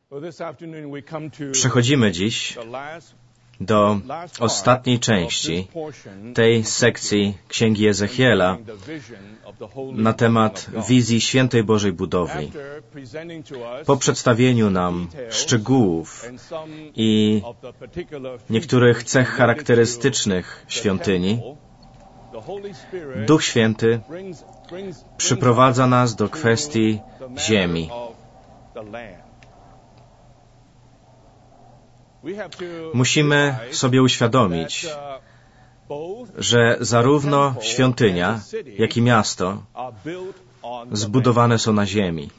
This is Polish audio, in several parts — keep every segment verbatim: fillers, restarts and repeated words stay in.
Przechodzimy dziś do ostatniej części tej sekcji Księgi Ezechiela na temat wizji świętej Bożej budowli. Po przedstawieniu nam szczegółów i niektórych cech charakterystycznych świątyni, Duch Święty przyprowadza nas do kwestii ziemi. Musimy sobie uświadomić, że zarówno świątynia, jak i miasto zbudowane są na ziemi.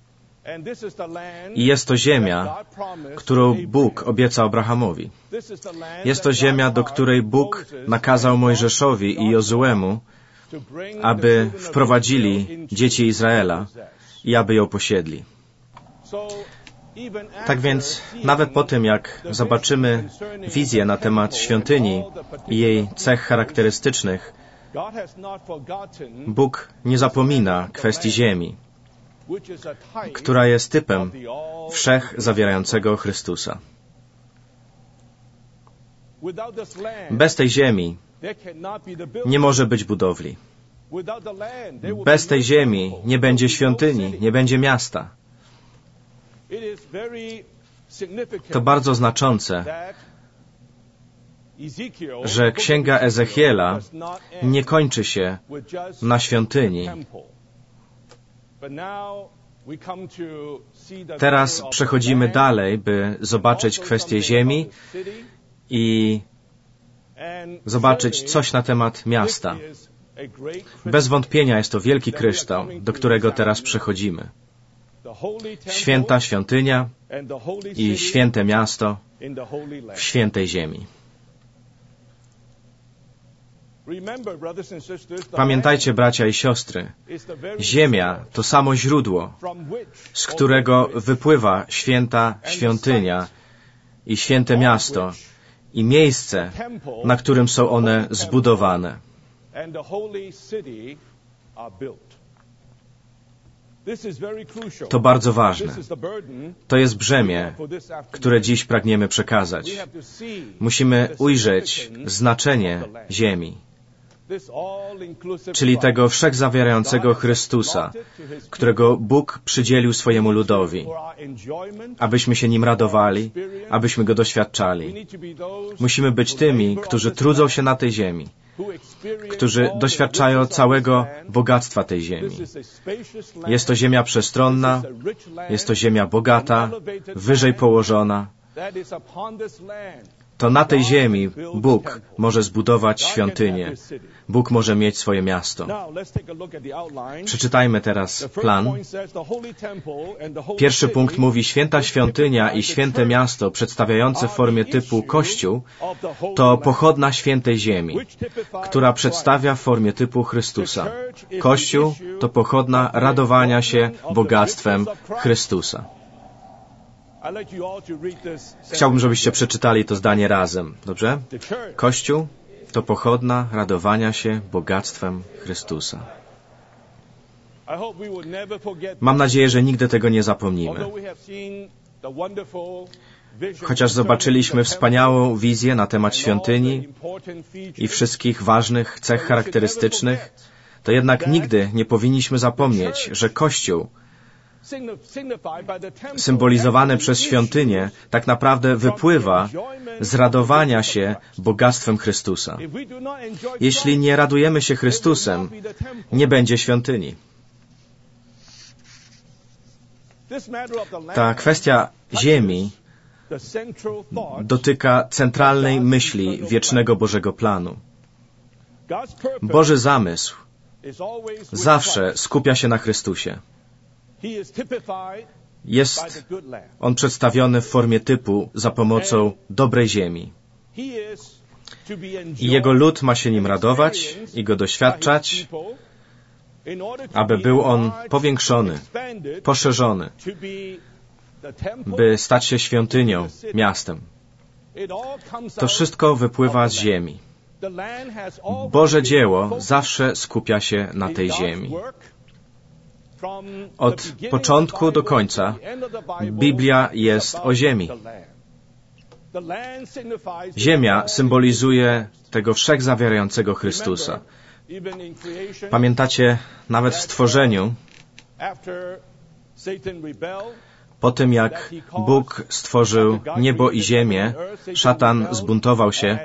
I jest to ziemia, którą Bóg obiecał Abrahamowi. Jest to ziemia, do której Bóg nakazał Mojżeszowi i Jozuemu, aby wprowadzili dzieci Izraela i aby ją posiedli. Tak więc, nawet po tym, jak zobaczymy wizję na temat świątyni i jej cech charakterystycznych, Bóg nie zapomina kwestii ziemi, która jest typem wszech zawierającego Chrystusa. Bez tej ziemi nie może być budowli. Bez tej ziemi nie będzie świątyni, nie będzie miasta. To bardzo znaczące, że Księga Ezechiela nie kończy się na świątyni. Teraz przechodzimy dalej, by zobaczyć kwestię ziemi i zobaczyć coś na temat miasta. Bez wątpienia jest to wielki kryształ, do którego teraz przechodzimy. Święta świątynia i święte miasto w świętej ziemi. Pamiętajcie, bracia i siostry, ziemia to samo źródło, z którego wypływa święta świątynia i święte miasto i miejsce, na którym są one zbudowane. To bardzo ważne. To jest brzemię, które dziś pragniemy przekazać. Musimy ujrzeć znaczenie ziemi, czyli tego wszechzawierającego Chrystusa, którego Bóg przydzielił swojemu ludowi, abyśmy się Nim radowali, abyśmy Go doświadczali. Musimy być tymi, którzy trudzą się na tej ziemi, którzy doświadczają całego bogactwa tej ziemi. Jest to ziemia przestronna, jest to ziemia bogata, wyżej położona. To na tej ziemi Bóg może zbudować świątynię. Bóg może mieć swoje miasto. Przeczytajmy teraz plan. Pierwszy punkt mówi: święta świątynia i święte miasto przedstawiające w formie typu Kościół to pochodna świętej ziemi, która przedstawia w formie typu Chrystusa. Kościół to pochodna radowania się bogactwem Chrystusa. Chciałbym, żebyście przeczytali to zdanie razem. Dobrze? Kościół to pochodna radowania się bogactwem Chrystusa. Mam nadzieję, że nigdy tego nie zapomnimy. Chociaż zobaczyliśmy wspaniałą wizję na temat świątyni i wszystkich ważnych cech charakterystycznych, to jednak nigdy nie powinniśmy zapomnieć, że Kościół symbolizowany przez świątynię tak naprawdę wypływa z radowania się bogactwem Chrystusa. Jeśli nie radujemy się Chrystusem, nie będzie świątyni. Ta kwestia ziemi dotyka centralnej myśli wiecznego Bożego planu. Boży zamysł zawsze skupia się na Chrystusie. Jest On przedstawiony w formie typu za pomocą dobrej ziemi. I Jego lud ma się nim radować i Go doświadczać, aby był On powiększony, poszerzony, by stać się świątynią, miastem. To wszystko wypływa z ziemi. Boże dzieło zawsze skupia się na tej ziemi. Od początku do końca Biblia jest o ziemi. Ziemia symbolizuje tego wszechzawierającego Chrystusa. Pamiętacie, nawet w stworzeniu, po tym jak Bóg stworzył niebo i ziemię, szatan zbuntował się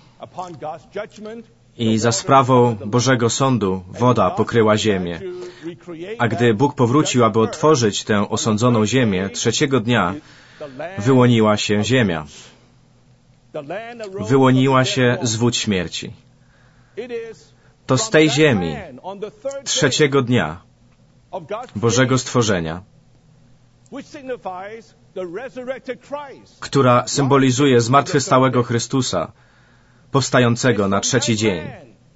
i za sprawą Bożego Sądu woda pokryła ziemię. A gdy Bóg powrócił, aby otworzyć tę osądzoną ziemię, trzeciego dnia wyłoniła się ziemia. Wyłoniła się z wód śmierci. To z tej ziemi, trzeciego dnia Bożego stworzenia, która symbolizuje zmartwychwstałego Chrystusa, powstającego na trzeci dzień.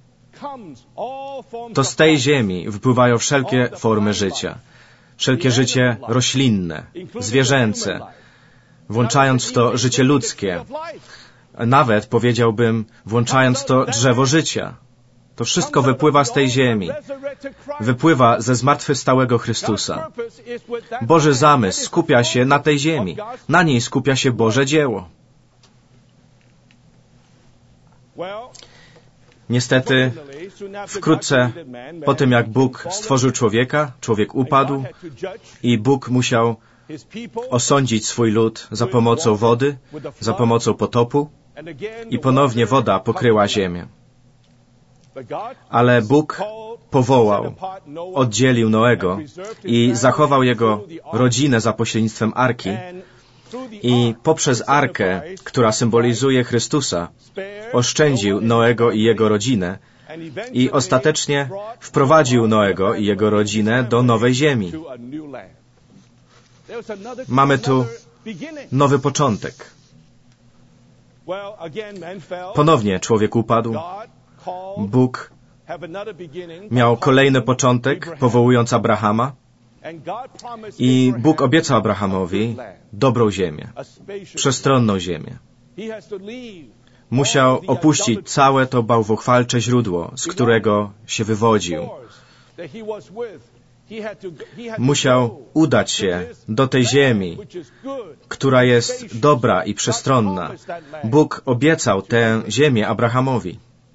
To z tej ziemi wypływają wszelkie formy życia. Wszelkie życie roślinne, zwierzęce, włączając w to życie ludzkie. Nawet, powiedziałbym, włączając to drzewo życia. To wszystko wypływa z tej ziemi. Wypływa ze zmartwychwstałego Chrystusa. Boży zamysł skupia się na tej ziemi. Na niej skupia się Boże dzieło. Niestety, wkrótce po tym, jak Bóg stworzył człowieka, człowiek upadł i Bóg musiał osądzić swój lud za pomocą wody, za pomocą potopu i ponownie woda pokryła ziemię. Ale Bóg powołał, oddzielił Noego i zachował jego rodzinę za pośrednictwem Arki. I poprzez Arkę, która symbolizuje Chrystusa, oszczędził Noego i jego rodzinę i ostatecznie wprowadził Noego i jego rodzinę do nowej ziemi. Mamy tu nowy początek. Ponownie człowiek upadł. Bóg miał kolejny początek, powołując Abrahama. I Bóg obiecał Abrahamowi dobrą ziemię, przestronną ziemię. Musiał opuścić całe to bałwochwalcze źródło, z którego się wywodził. Musiał udać się do tej ziemi, która jest dobra i przestronna. Bóg obiecał tę ziemię Abrahamowi.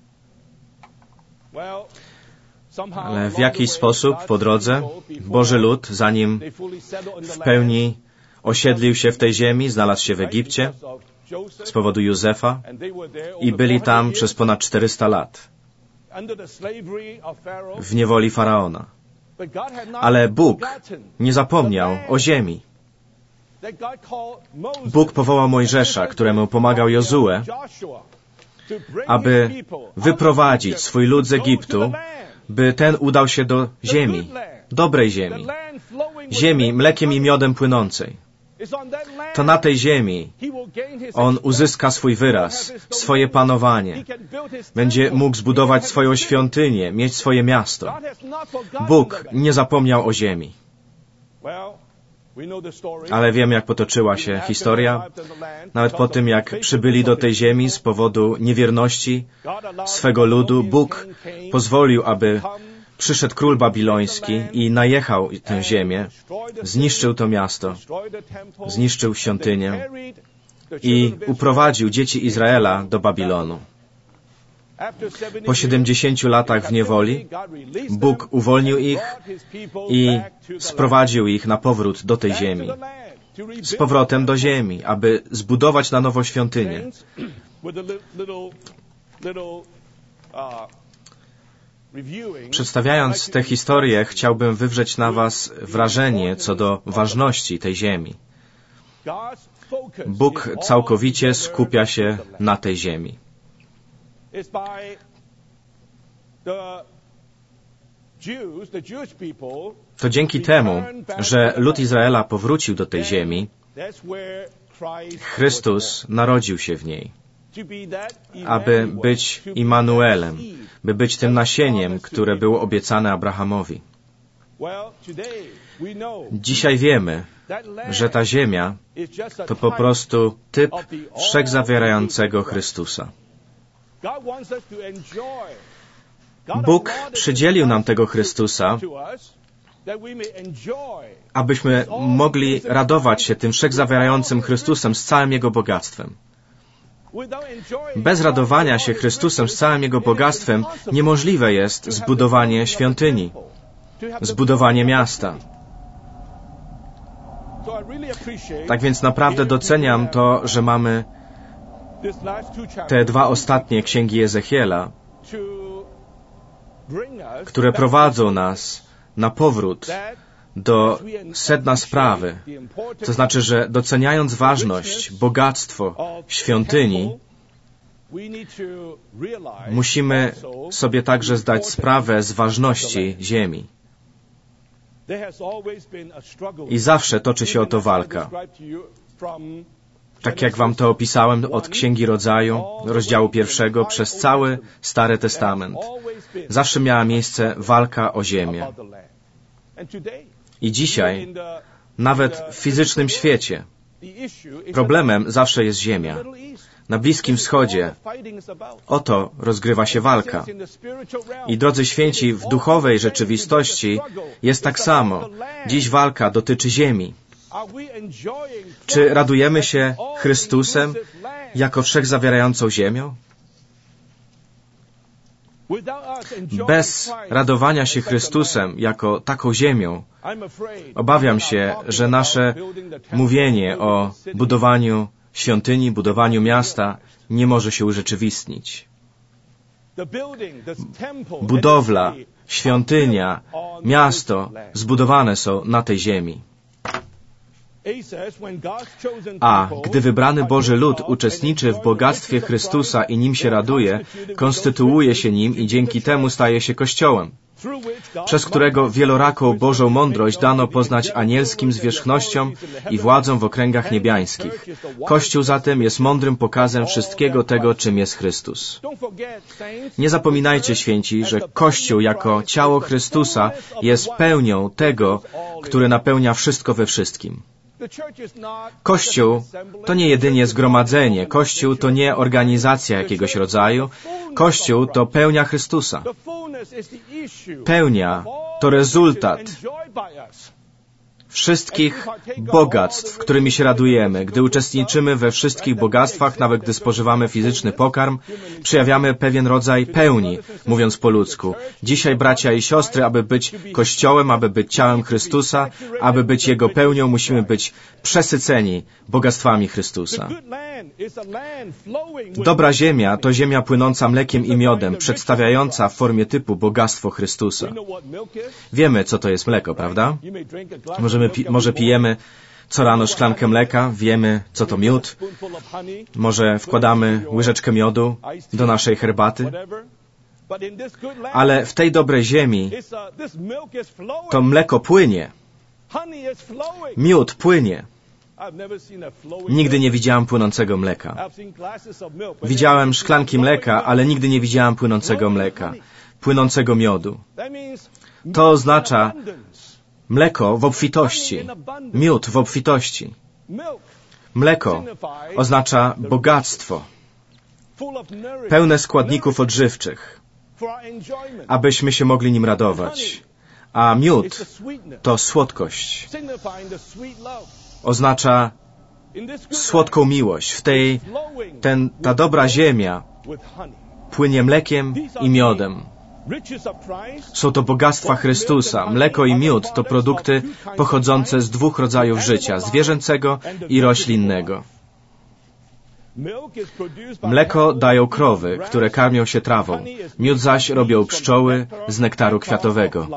Ale w jakiś sposób po drodze Boży lud, zanim w pełni osiedlił się w tej ziemi, znalazł się w Egipcie z powodu Józefa i byli tam przez ponad czterysta lat w niewoli Faraona. Ale Bóg nie zapomniał o ziemi. Bóg powołał Mojżesza, któremu pomagał Jozue, aby wyprowadzić swój lud z Egiptu, by ten udał się do ziemi, dobrej ziemi, ziemi mlekiem i miodem płynącej. To na tej ziemi on uzyska swój wyraz, swoje panowanie. Będzie mógł zbudować swoją świątynię, mieć swoje miasto. Bóg nie zapomniał o ziemi. Ale wiemy, jak potoczyła się historia. Nawet po tym, jak przybyli do tej ziemi z powodu niewierności swego ludu, Bóg pozwolił, aby przyszedł król babiloński i najechał tę ziemię, zniszczył to miasto, zniszczył świątynię i uprowadził dzieci Izraela do Babilonu. Po siedemdziesięciu latach w niewoli Bóg uwolnił ich i sprowadził ich na powrót do tej ziemi. Z powrotem do ziemi, aby zbudować na nowo świątynię. Przedstawiając tę historię, chciałbym wywrzeć na Was wrażenie co do ważności tej ziemi. Bóg całkowicie skupia się na tej ziemi. To dzięki temu, że lud Izraela powrócił do tej ziemi, Chrystus narodził się w niej, aby być Immanuelem, by być tym nasieniem, które było obiecane Abrahamowi. Dzisiaj wiemy, że ta ziemia to po prostu typ wszechzawierającego Chrystusa. Bóg przydzielił nam tego Chrystusa abyśmy mogli radować się tym wszechzawierającym Chrystusem z całym Jego bogactwem. Bez radowania się Chrystusem z całym Jego bogactwem niemożliwe jest zbudowanie świątyni, zbudowanie miasta. Tak więc naprawdę doceniam to, że mamy te dwa ostatnie księgi Ezechiela, które prowadzą nas na powrót do sedna sprawy. To znaczy, że doceniając ważność, bogactwo świątyni, musimy sobie także zdać sprawę z ważności ziemi. I zawsze toczy się o to walka. Tak jak wam to opisałem od Księgi Rodzaju, rozdziału pierwszego, przez cały Stary Testament. Zawsze miała miejsce walka o ziemię. I dzisiaj, nawet w fizycznym świecie, problemem zawsze jest ziemia. Na Bliskim Wschodzie o to rozgrywa się walka. I drodzy święci, w duchowej rzeczywistości jest tak samo. Dziś walka dotyczy ziemi. Czy radujemy się Chrystusem jako wszechzawierającą ziemią? Bez radowania się Chrystusem jako taką ziemią, obawiam się, że nasze mówienie o budowaniu świątyni, budowaniu miasta nie może się urzeczywistnić. Budowla, świątynia, miasto zbudowane są na tej ziemi. A gdy wybrany Boży lud uczestniczy w bogactwie Chrystusa i nim się raduje, konstytuuje się nim i dzięki temu staje się Kościołem, przez którego wieloraką Bożą mądrość dano poznać anielskim zwierzchnościom i władzom w okręgach niebiańskich. Kościół zatem jest mądrym pokazem wszystkiego tego, czym jest Chrystus. Nie zapominajcie, święci, że Kościół jako ciało Chrystusa jest pełnią tego, który napełnia wszystko we wszystkim. Kościół to nie jedynie zgromadzenie. Kościół to nie organizacja jakiegoś rodzaju. Kościół to pełnia Chrystusa. Pełnia to rezultat wszystkich bogactw, którymi się radujemy. Gdy uczestniczymy we wszystkich bogactwach, nawet gdy spożywamy fizyczny pokarm, przejawiamy pewien rodzaj pełni, mówiąc po ludzku. Dzisiaj, bracia i siostry, aby być Kościołem, aby być ciałem Chrystusa, aby być Jego pełnią, musimy być przesyceni bogactwami Chrystusa. Dobra ziemia to ziemia płynąca mlekiem i miodem, przedstawiająca w formie typu bogactwo Chrystusa. Wiemy, co to jest mleko, prawda? Możemy pi- może pijemy co rano szklankę mleka, wiemy, co to miód. Może wkładamy łyżeczkę miodu do naszej herbaty. Ale w tej dobrej ziemi to mleko płynie. Miód płynie. Nigdy nie widziałem płynącego mleka. Widziałem szklanki mleka, ale nigdy nie widziałem płynącego mleka, płynącego miodu. To oznacza mleko w obfitości, miód w obfitości. Mleko oznacza bogactwo, pełne składników odżywczych, abyśmy się mogli nim radować. A miód to słodkość. Oznacza słodką miłość. W tej, ten, ta dobra ziemia płynie mlekiem i miodem. Są to bogactwa Chrystusa. Mleko i miód to produkty pochodzące z dwóch rodzajów życia, zwierzęcego i roślinnego. Mleko dają krowy, które karmią się trawą. Miód zaś robią pszczoły z nektaru kwiatowego.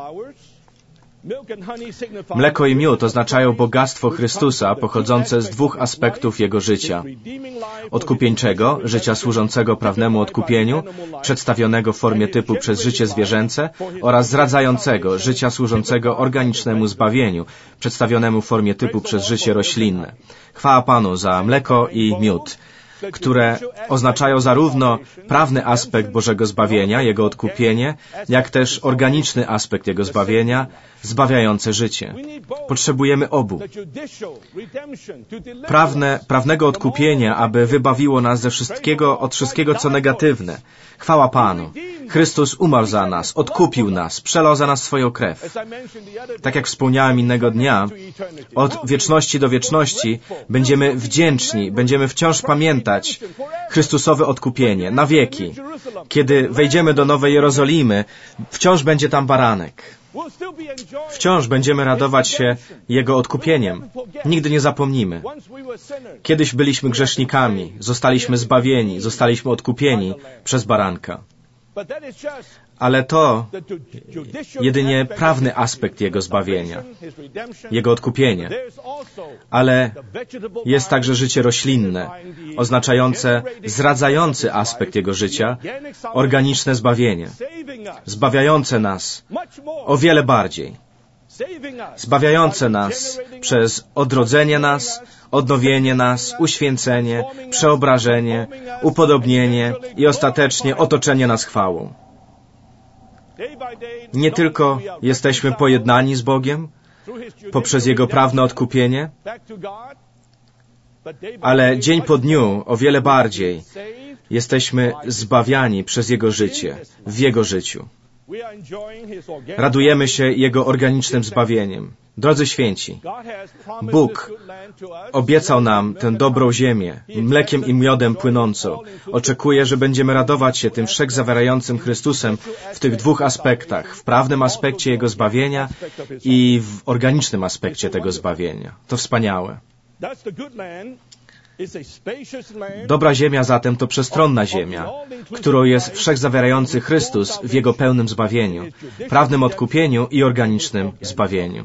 Mleko i miód oznaczają bogactwo Chrystusa pochodzące z dwóch aspektów Jego życia. Odkupieńczego, życia służącego prawnemu odkupieniu, przedstawionego w formie typu przez życie zwierzęce, oraz zradzającego, życia służącego organicznemu zbawieniu, przedstawionemu w formie typu przez życie roślinne. Chwała Panu za mleko i miód, które oznaczają zarówno prawny aspekt Bożego zbawienia, Jego odkupienie, jak też organiczny aspekt Jego zbawienia, zbawiające życie. Potrzebujemy obu. Prawne, prawnego odkupienia, aby wybawiło nas ze wszystkiego, od wszystkiego, co negatywne. Chwała Panu. Chrystus umarł za nas, odkupił nas, przelał za nas swoją krew. Tak jak wspomniałem innego dnia, od wieczności do wieczności będziemy wdzięczni, będziemy wciąż pamiętać Chrystusowe odkupienie, na wieki. Kiedy wejdziemy do Nowej Jerozolimy, wciąż będzie tam baranek. Wciąż będziemy radować się Jego odkupieniem. Nigdy nie zapomnimy. Kiedyś byliśmy grzesznikami, zostaliśmy zbawieni, zostaliśmy odkupieni przez baranka. Ale to jedynie prawny aspekt Jego zbawienia, Jego odkupienia. Ale jest także życie roślinne, oznaczające zradzający aspekt Jego życia, organiczne zbawienie, zbawiające nas o wiele bardziej, zbawiające nas przez odrodzenie nas, odnowienie nas, uświęcenie, przeobrażenie, upodobnienie i ostatecznie otoczenie nas chwałą. Nie tylko jesteśmy pojednani z Bogiem poprzez Jego prawne odkupienie, ale dzień po dniu, o wiele bardziej, jesteśmy zbawiani przez Jego życie, w Jego życiu. Radujemy się Jego organicznym zbawieniem. Drodzy święci, Bóg obiecał nam tę dobrą ziemię, mlekiem i miodem płynącą. Oczekuje, że będziemy radować się tym wszechzawierającym Chrystusem w tych dwóch aspektach, w prawnym aspekcie Jego zbawienia i w organicznym aspekcie tego zbawienia. To wspaniałe. Dobra ziemia zatem to przestronna ziemia, którą jest wszechzawierający Chrystus w Jego pełnym zbawieniu, prawnym odkupieniu i organicznym zbawieniu.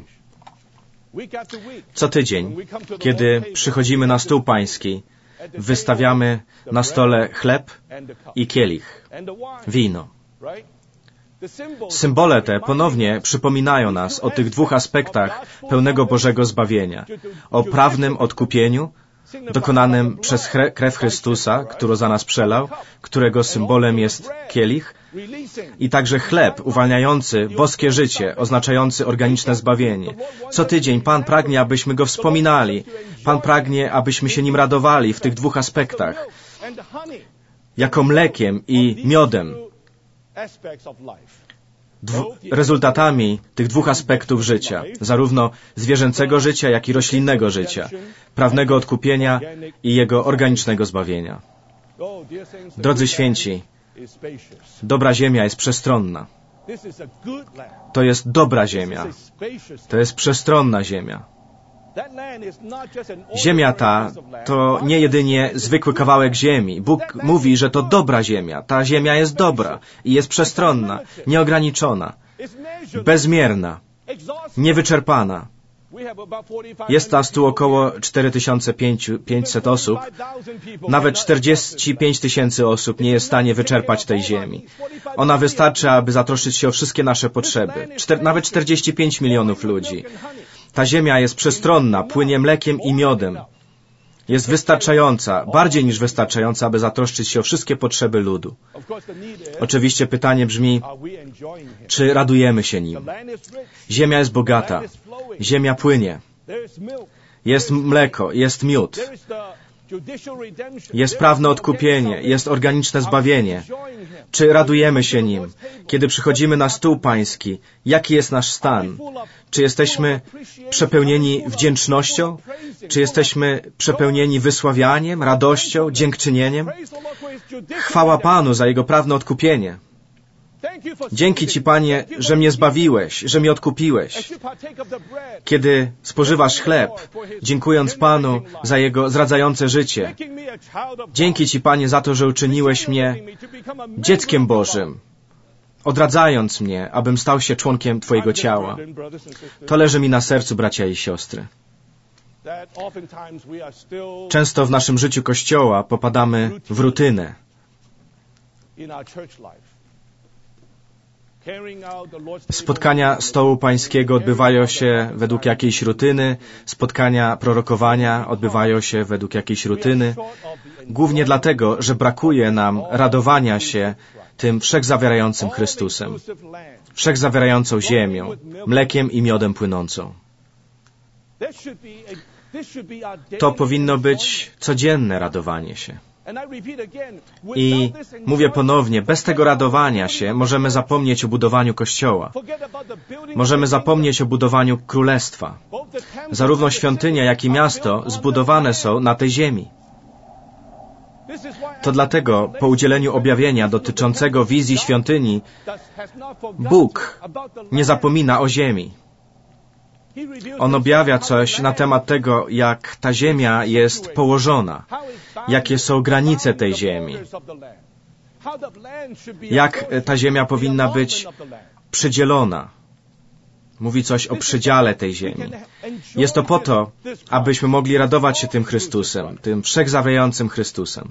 Co tydzień, kiedy przychodzimy na stół pański, wystawiamy na stole chleb i kielich, wino. Symbole te ponownie przypominają nas o tych dwóch aspektach pełnego Bożego zbawienia, o prawnym odkupieniu, dokonanym przez krew Chrystusa, którą za nas przelał, którego symbolem jest kielich, i także chleb uwalniający boskie życie, oznaczający organiczne zbawienie. Co tydzień Pan pragnie, abyśmy Go wspominali. Pan pragnie, abyśmy się Nim radowali w tych dwóch aspektach, jako mlekiem i miodem. Dwu, rezultatami tych dwóch aspektów życia, zarówno zwierzęcego życia, jak i roślinnego życia, prawnego odkupienia i jego organicznego zbawienia. Drodzy święci, dobra ziemia jest przestronna. To jest dobra ziemia. To jest przestronna ziemia. Ziemia ta to nie jedynie zwykły kawałek ziemi. Bóg mówi, że to dobra ziemia. Ta ziemia jest dobra i jest przestronna, nieograniczona, bezmierna, niewyczerpana. Jest nas tu około cztery tysiące pięćset osób. Nawet czterdzieści pięć tysięcy osób nie jest w stanie wyczerpać tej ziemi. Ona wystarczy, aby zatroszczyć się o wszystkie nasze potrzeby. Czter nawet czterdzieści pięć milionów ludzi. Ta ziemia jest przestronna, płynie mlekiem i miodem. Jest wystarczająca, bardziej niż wystarczająca, aby zatroszczyć się o wszystkie potrzeby ludu. Oczywiście pytanie brzmi, czy radujemy się nim? Ziemia jest bogata, ziemia płynie, jest mleko, jest miód, jest prawne odkupienie, jest organiczne zbawienie. Czy radujemy się nim? Kiedy przychodzimy na stół pański, jaki jest nasz stan? Czy jesteśmy przepełnieni wdzięcznością? Czy jesteśmy przepełnieni wysławianiem, radością, dziękczynieniem? Chwała Panu za Jego prawne odkupienie. Dzięki Ci, Panie, że mnie zbawiłeś, że mnie odkupiłeś. Kiedy spożywasz chleb, dziękując Panu za Jego zradzające życie. Dzięki Ci, Panie, za to, że uczyniłeś mnie dzieckiem Bożym, odradzając mnie, abym stał się członkiem Twojego ciała. To leży mi na sercu, bracia i siostry. Często w naszym życiu Kościoła popadamy w rutynę. Spotkania stołu pańskiego odbywają się według jakiejś rutyny, spotkania prorokowania odbywają się według jakiejś rutyny, głównie dlatego, że brakuje nam radowania się tym wszechzawierającym Chrystusem, wszechzawierającą ziemią, mlekiem i miodem płynącą. To powinno być codzienne radowanie się. I mówię ponownie, bez tego radowania się możemy zapomnieć o budowaniu Kościoła. Możemy zapomnieć o budowaniu Królestwa. Zarówno świątynia, jak i miasto zbudowane są na tej ziemi. To dlatego po udzieleniu objawienia dotyczącego wizji świątyni Bóg nie zapomina o ziemi. On objawia coś na temat tego, jak ta ziemia jest położona, jakie są granice tej ziemi, jak ta ziemia powinna być przydzielona. Mówi coś o przydziale tej ziemi. Jest to po to, abyśmy mogli radować się tym Chrystusem, tym wszechzawiającym Chrystusem.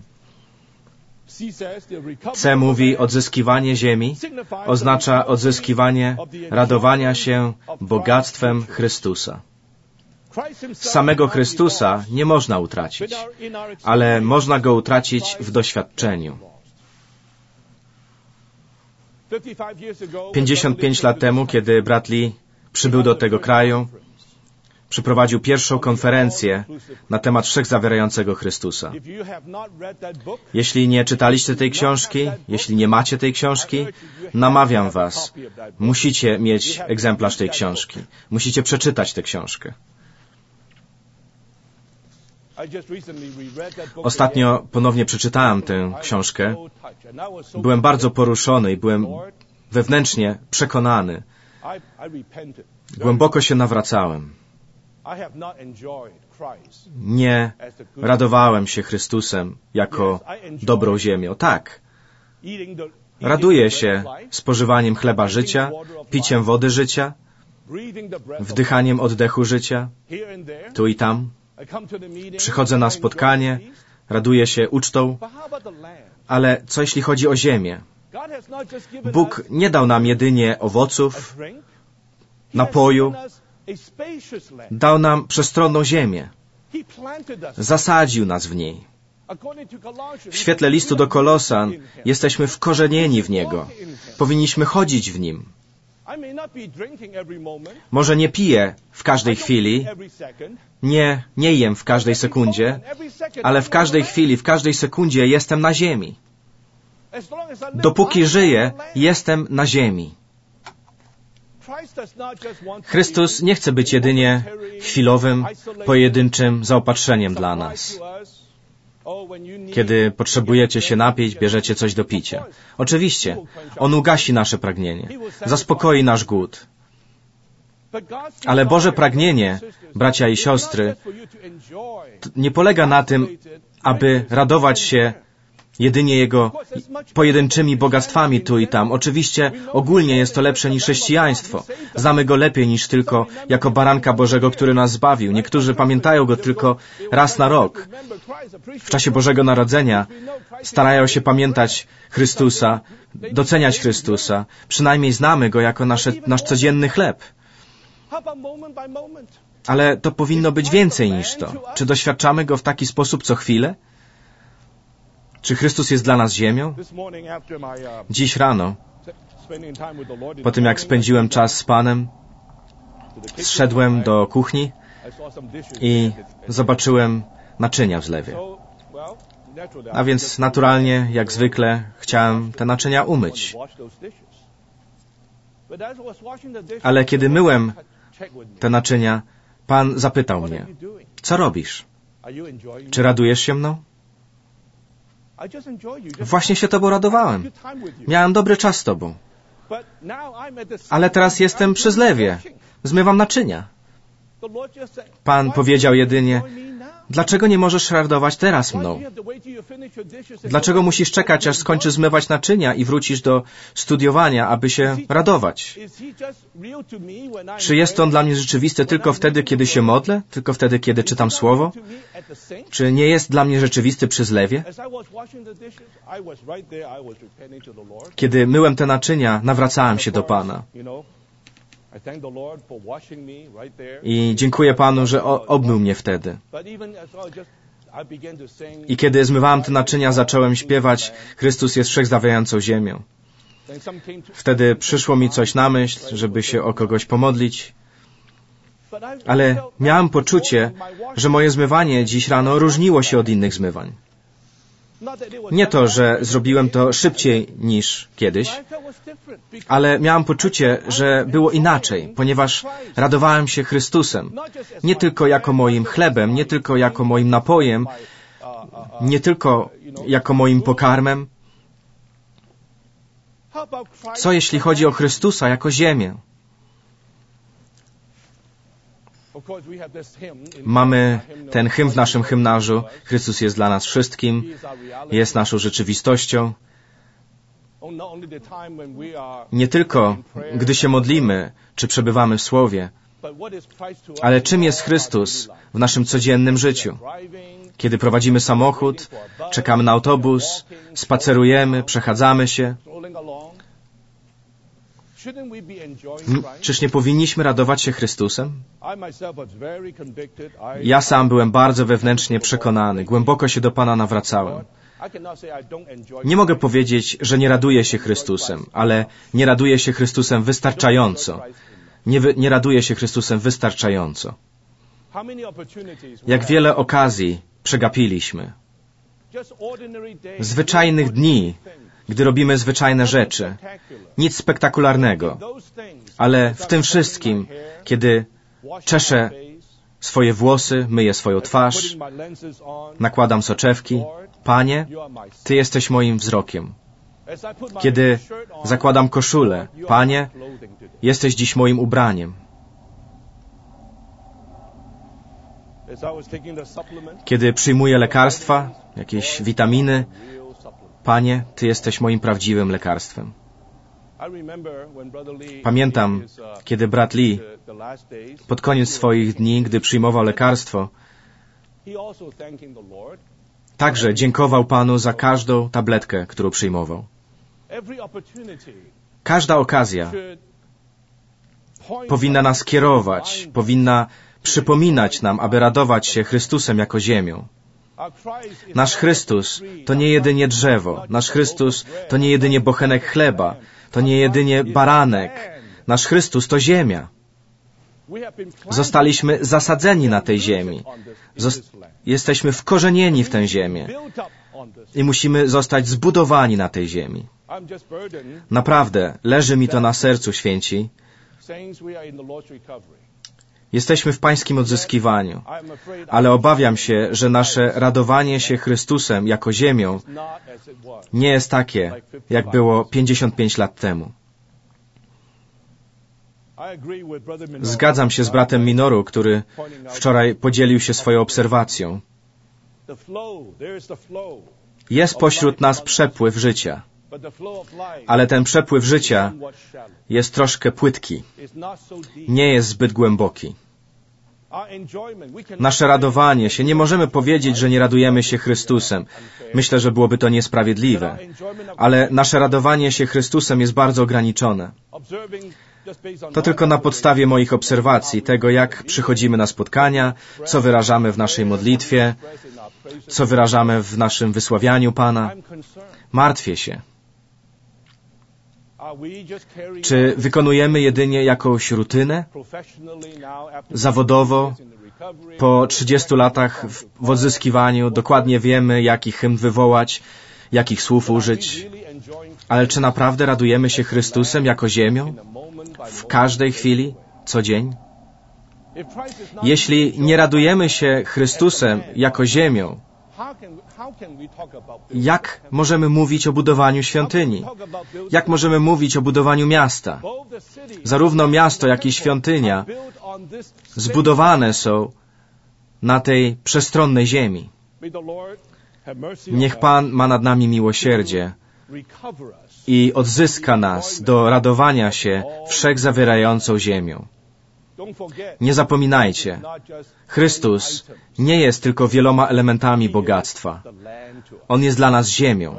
C mówi odzyskiwanie ziemi, oznacza odzyskiwanie radowania się bogactwem Chrystusa. Samego Chrystusa nie można utracić, ale można go utracić w doświadczeniu. pięćdziesiąt pięć lat temu, kiedy brat Lee przybył do tego kraju, przeprowadził pierwszą konferencję na temat wszechzawierającego Chrystusa. Jeśli nie czytaliście tej książki, jeśli nie macie tej książki, namawiam was, musicie mieć egzemplarz tej książki. Musicie przeczytać tę książkę. Ostatnio ponownie przeczytałem tę książkę. Byłem bardzo poruszony i byłem wewnętrznie przekonany. Głęboko się nawracałem. Nie radowałem się Chrystusem jako dobrą ziemią. Tak, raduję się spożywaniem chleba życia, piciem wody życia, wdychaniem oddechu życia, tu i tam. Przychodzę na spotkanie, raduję się ucztą, ale co jeśli chodzi o ziemię? Bóg nie dał nam jedynie owoców, napoju, dał nam przestronną ziemię. Zasadził nas w niej. W świetle listu do Kolosan jesteśmy wkorzenieni w Niego. Powinniśmy chodzić w Nim. Może nie piję w każdej chwili, nie, nie jem w każdej sekundzie, ale w każdej chwili, w każdej sekundzie jestem na ziemi. Dopóki żyję, jestem na ziemi. Chrystus nie chce być jedynie chwilowym, pojedynczym zaopatrzeniem dla nas. Kiedy potrzebujecie się napić, bierzecie coś do picia. Oczywiście, On ugasi nasze pragnienie, zaspokoi nasz głód. Ale Boże pragnienie, bracia i siostry, nie polega na tym, aby radować się jedynie Jego pojedynczymi bogactwami tu i tam. Oczywiście ogólnie jest to lepsze niż chrześcijaństwo. Znamy Go lepiej niż tylko jako baranka Bożego, który nas zbawił. Niektórzy pamiętają Go tylko raz na rok. W czasie Bożego Narodzenia starają się pamiętać Chrystusa, doceniać Chrystusa. Przynajmniej znamy Go jako nasze, nasz codzienny chleb. Ale to powinno być więcej niż to. Czy doświadczamy Go w taki sposób co chwilę? Czy Chrystus jest dla nas ziemią? Dziś rano, po tym jak spędziłem czas z Panem, zszedłem do kuchni i zobaczyłem naczynia w zlewie. A więc naturalnie, jak zwykle, chciałem te naczynia umyć. Ale kiedy myłem te naczynia, Pan zapytał mnie, co robisz? Czy radujesz się mną? Właśnie się Tobą radowałem. Miałem dobry czas z Tobą. Ale teraz jestem przy zlewie. Zmywam naczynia. Pan powiedział jedynie, dlaczego nie możesz radować teraz mną? Dlaczego musisz czekać, aż skończysz zmywać naczynia i wrócisz do studiowania, aby się radować? Czy jest on dla mnie rzeczywisty tylko wtedy, kiedy się modlę? Tylko wtedy, kiedy czytam Słowo? Czy nie jest dla mnie rzeczywisty przy zlewie? Kiedy myłem te naczynia, nawracałem się do Pana. I dziękuję Panu, że obmył mnie wtedy. I kiedy zmywałem te naczynia, zacząłem śpiewać Chrystus jest wszechzbawiającą ziemią. Wtedy przyszło mi coś na myśl, żeby się o kogoś pomodlić. Ale miałem poczucie, że moje zmywanie dziś rano różniło się od innych zmywań. Nie to, że zrobiłem to szybciej niż kiedyś, ale miałem poczucie, że było inaczej, ponieważ radowałem się Chrystusem. Nie tylko jako moim chlebem, nie tylko jako moim napojem, nie tylko jako moim pokarmem. Co jeśli chodzi o Chrystusa jako ziemię? Mamy ten hymn w naszym hymnarzu. Chrystus jest dla nas wszystkim, jest naszą rzeczywistością. Nie tylko, gdy się modlimy, czy przebywamy w Słowie, ale czym jest Chrystus w naszym codziennym życiu? Kiedy prowadzimy samochód, czekamy na autobus, spacerujemy, przechadzamy się. Czyż nie powinniśmy radować się Chrystusem? Ja sam byłem bardzo wewnętrznie przekonany, głęboko się do Pana nawracałem. Nie mogę powiedzieć, że nie raduję się Chrystusem, ale nie raduję się Chrystusem wystarczająco. Nie, wy, nie raduję się Chrystusem wystarczająco. Jak wiele okazji przegapiliśmy. Zwyczajnych dni, gdy robimy zwyczajne rzeczy. Nic spektakularnego. Ale w tym wszystkim, kiedy czeszę swoje włosy, myję swoją twarz, nakładam soczewki. Panie, Ty jesteś moim wzrokiem. Kiedy zakładam koszulę, Panie, jesteś dziś moim ubraniem. Kiedy przyjmuję lekarstwa, jakieś witaminy, Panie, Ty jesteś moim prawdziwym lekarstwem. Pamiętam, kiedy brat Lee pod koniec swoich dni, gdy przyjmował lekarstwo, także dziękował Panu za każdą tabletkę, którą przyjmował. Każda okazja powinna nas kierować, powinna przypominać nam, aby radować się Chrystusem jako ziemią. Nasz Chrystus to nie jedynie drzewo. Nasz Chrystus to nie jedynie bochenek chleba. To nie jedynie baranek. Nasz Chrystus to ziemia. Zostaliśmy zasadzeni na tej ziemi. Zost- jesteśmy wkorzenieni w tę ziemię. I musimy zostać zbudowani na tej ziemi. Naprawdę, leży mi to na sercu, święci. Jesteśmy w Pańskim odzyskiwaniu, ale obawiam się, że nasze radowanie się Chrystusem jako ziemią nie jest takie, jak było pięćdziesiąt pięć lat temu. Zgadzam się z bratem Minoru, który wczoraj podzielił się swoją obserwacją. Jest pośród nas przepływ życia, ale ten przepływ życia jest troszkę płytki, nie jest zbyt głęboki. Nasze radowanie się, nie możemy powiedzieć, że nie radujemy się Chrystusem. Myślę, że byłoby to niesprawiedliwe. Ale nasze radowanie się Chrystusem jest bardzo ograniczone. To tylko na podstawie moich obserwacji, tego jak przychodzimy na spotkania, co wyrażamy w naszej modlitwie, co wyrażamy w naszym wysławianiu Pana. Martwię się. Czy wykonujemy jedynie jakąś rutynę? Zawodowo, po trzydziestu latach w, w odzyskiwaniu, dokładnie wiemy, jaki hymn wywołać, jakich słów użyć. Ale czy naprawdę radujemy się Chrystusem jako ziemią? W każdej chwili, co dzień? Jeśli nie radujemy się Chrystusem jako ziemią, jak możemy mówić o budowaniu świątyni? Jak możemy mówić o budowaniu miasta? Zarówno miasto, jak i świątynia zbudowane są na tej przestronnej ziemi. Niech Pan ma nad nami miłosierdzie i odzyska nas do radowania się wszechzawierającą ziemią. Nie zapominajcie, Chrystus nie jest tylko wieloma elementami bogactwa. On jest dla nas ziemią.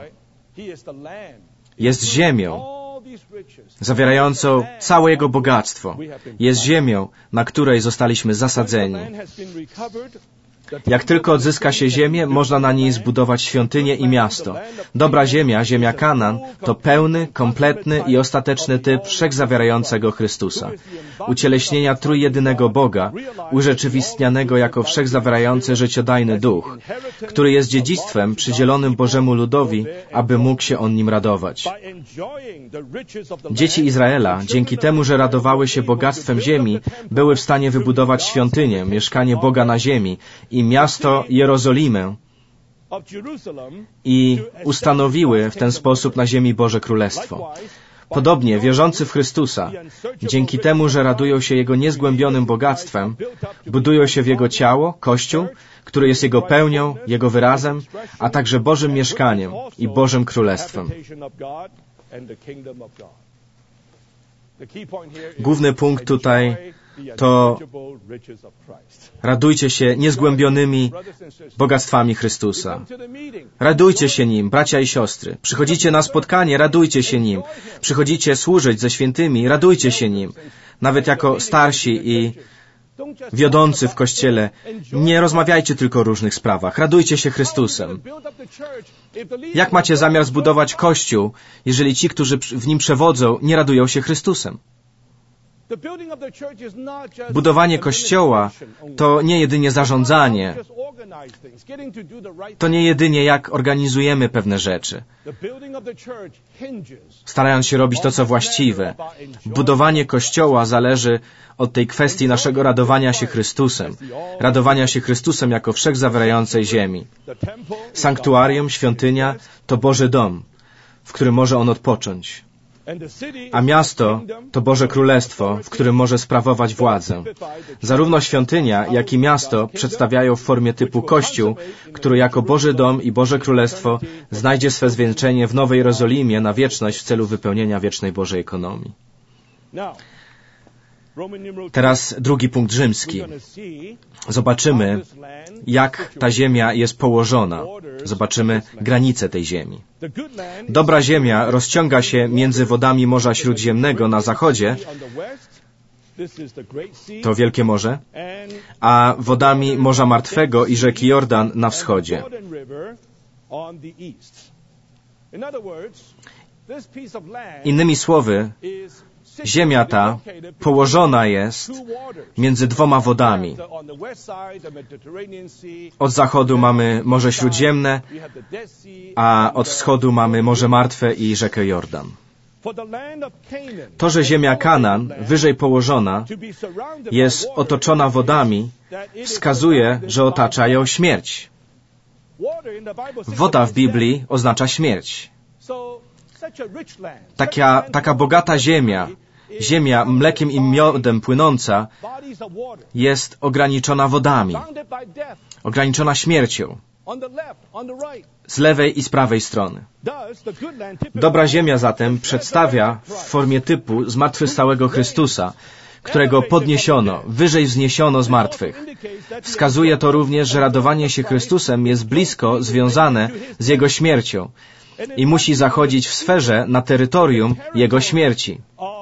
Jest ziemią, zawierającą całe Jego bogactwo. Jest ziemią, na której zostaliśmy zasadzeni. Jak tylko odzyska się ziemię, można na niej zbudować świątynię i miasto. Dobra ziemia, ziemia Kanaan, to pełny, kompletny i ostateczny typ wszechzawierającego Chrystusa. Ucieleśnienia trójjedynego Boga, urzeczywistnianego jako wszechzawierający życiodajny Duch, który jest dziedzictwem przydzielonym Bożemu ludowi, aby mógł się on nim radować. Dzieci Izraela, dzięki temu, że radowały się bogactwem ziemi, były w stanie wybudować świątynię, mieszkanie Boga na ziemi i miasto Jerozolimę i ustanowiły w ten sposób na ziemi Boże Królestwo. Podobnie wierzący w Chrystusa, dzięki temu, że radują się Jego niezgłębionym bogactwem, budują się w Jego ciało, Kościół, który jest Jego pełnią, Jego wyrazem, a także Bożym mieszkaniem i Bożym Królestwem. Główny punkt tutaj to radujcie się niezgłębionymi bogactwami Chrystusa. Radujcie się Nim, bracia i siostry. Przychodzicie na spotkanie, radujcie się Nim. Przychodzicie służyć ze świętymi, radujcie się Nim. Nawet jako starsi i wiodący w Kościele, nie rozmawiajcie tylko o różnych sprawach. Radujcie się Chrystusem. Jak macie zamiar zbudować Kościół, jeżeli ci, którzy w nim przewodzą, nie radują się Chrystusem? Budowanie Kościoła to nie jedynie zarządzanie, to nie jedynie jak organizujemy pewne rzeczy, starając się robić to, co właściwe. Budowanie Kościoła zależy od tej kwestii naszego radowania się Chrystusem, radowania się Chrystusem jako wszechzawierającej ziemi. Sanktuarium, świątynia to Boży dom, w którym może On odpocząć. A miasto to Boże Królestwo, w którym może sprawować władzę. Zarówno świątynia, jak i miasto przedstawiają w formie typu Kościół, który jako Boży dom i Boże Królestwo znajdzie swe zwieńczenie w Nowej Jerozolimie na wieczność w celu wypełnienia wiecznej Bożej ekonomii. Teraz drugi punkt rzymski. Zobaczymy, jak ta ziemia jest położona. Zobaczymy granice tej ziemi. Dobra ziemia rozciąga się między wodami Morza Śródziemnego na zachodzie, to Wielkie Morze, a wodami Morza Martwego i rzeki Jordan na wschodzie. Innymi słowy, ziemia ta położona jest między dwoma wodami. Od zachodu mamy Morze Śródziemne, a od wschodu mamy Morze Martwe i rzekę Jordan. To, że ziemia Kanaan, wyżej położona, jest otoczona wodami, wskazuje, że otacza ją śmierć. Woda w Biblii oznacza śmierć. Taka, taka bogata ziemia, ziemia mlekiem i miodem płynąca, jest ograniczona wodami, ograniczona śmiercią z lewej i z prawej strony. Dobra ziemia zatem przedstawia w formie typu zmartwychwstałego Chrystusa, którego podniesiono, wyżej wzniesiono z martwych. Wskazuje to również, że radowanie się Chrystusem jest blisko związane z Jego śmiercią i musi zachodzić w sferze, na terytorium Jego śmierci.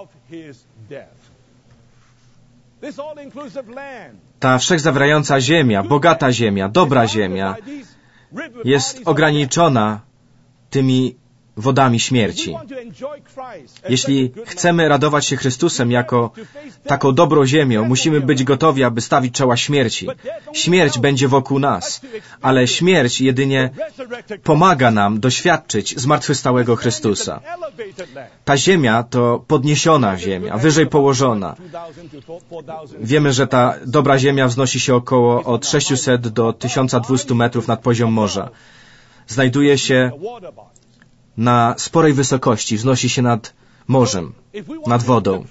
Ta wszechzawierająca ziemia, bogata ziemia, dobra ziemia jest ograniczona tymi wodami śmierci. Jeśli chcemy radować się Chrystusem jako taką dobrą ziemią, musimy być gotowi, aby stawić czoła śmierci. Śmierć będzie wokół nas, ale śmierć jedynie pomaga nam doświadczyć zmartwychwstałego Chrystusa. Ta ziemia to podniesiona ziemia, wyżej położona. Wiemy, że ta dobra ziemia wznosi się około od sześciuset do tysiąca dwustu metrów nad poziom morza. Znajduje się na sporej wysokości, wznosi się nad morzem, nad wodą.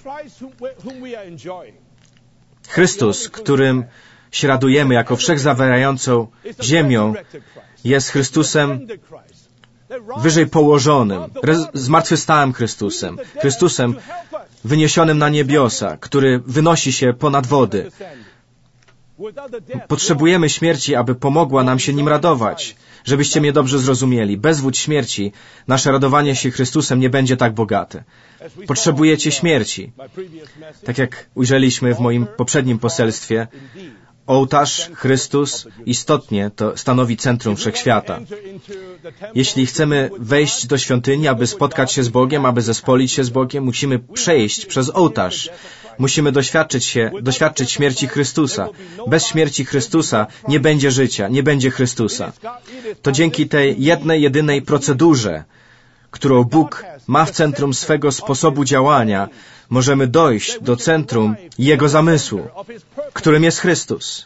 Chrystus, którym się radujemy jako wszechzawierającą ziemią, jest Chrystusem wyżej położonym, zmartwychwstałym Chrystusem, Chrystusem wyniesionym na niebiosa, który wynosi się ponad wody. Potrzebujemy śmierci, aby pomogła nam się nim radować. Żebyście mnie dobrze zrozumieli, bez wód śmierci nasze radowanie się Chrystusem nie będzie tak bogate. Potrzebujecie śmierci. Tak jak ujrzeliśmy w moim poprzednim poselstwie, Ołtarz, Chrystus, istotnie to stanowi centrum wszechświata. Jeśli chcemy wejść do świątyni, aby spotkać się z Bogiem, aby zespolić się z Bogiem, musimy przejść przez ołtarz. Musimy doświadczyć się, doświadczyć śmierci Chrystusa. Bez śmierci Chrystusa nie będzie życia, nie będzie Chrystusa. To dzięki tej jednej, jedynej procedurze, którą Bóg ma w centrum swego sposobu działania, możemy dojść do centrum Jego zamysłu, którym jest Chrystus.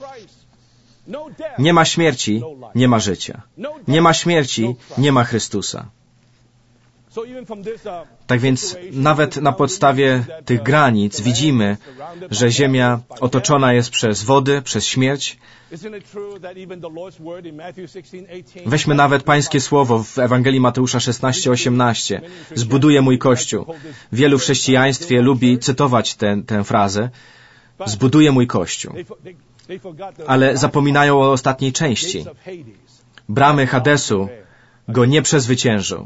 Nie ma śmierci, nie ma życia. Nie ma śmierci, nie ma Chrystusa. Tak więc nawet na podstawie tych granic widzimy, że ziemia otoczona jest przez wody, przez śmierć. Weźmy nawet Pańskie słowo w Ewangelii Mateusza szesnaście osiemnaście. Zbuduję mój Kościół. Wielu w chrześcijaństwie lubi cytować tę, tę frazę. Zbuduję mój Kościół. Ale zapominają o ostatniej części. Bramy Hadesu go nie przezwyciężą.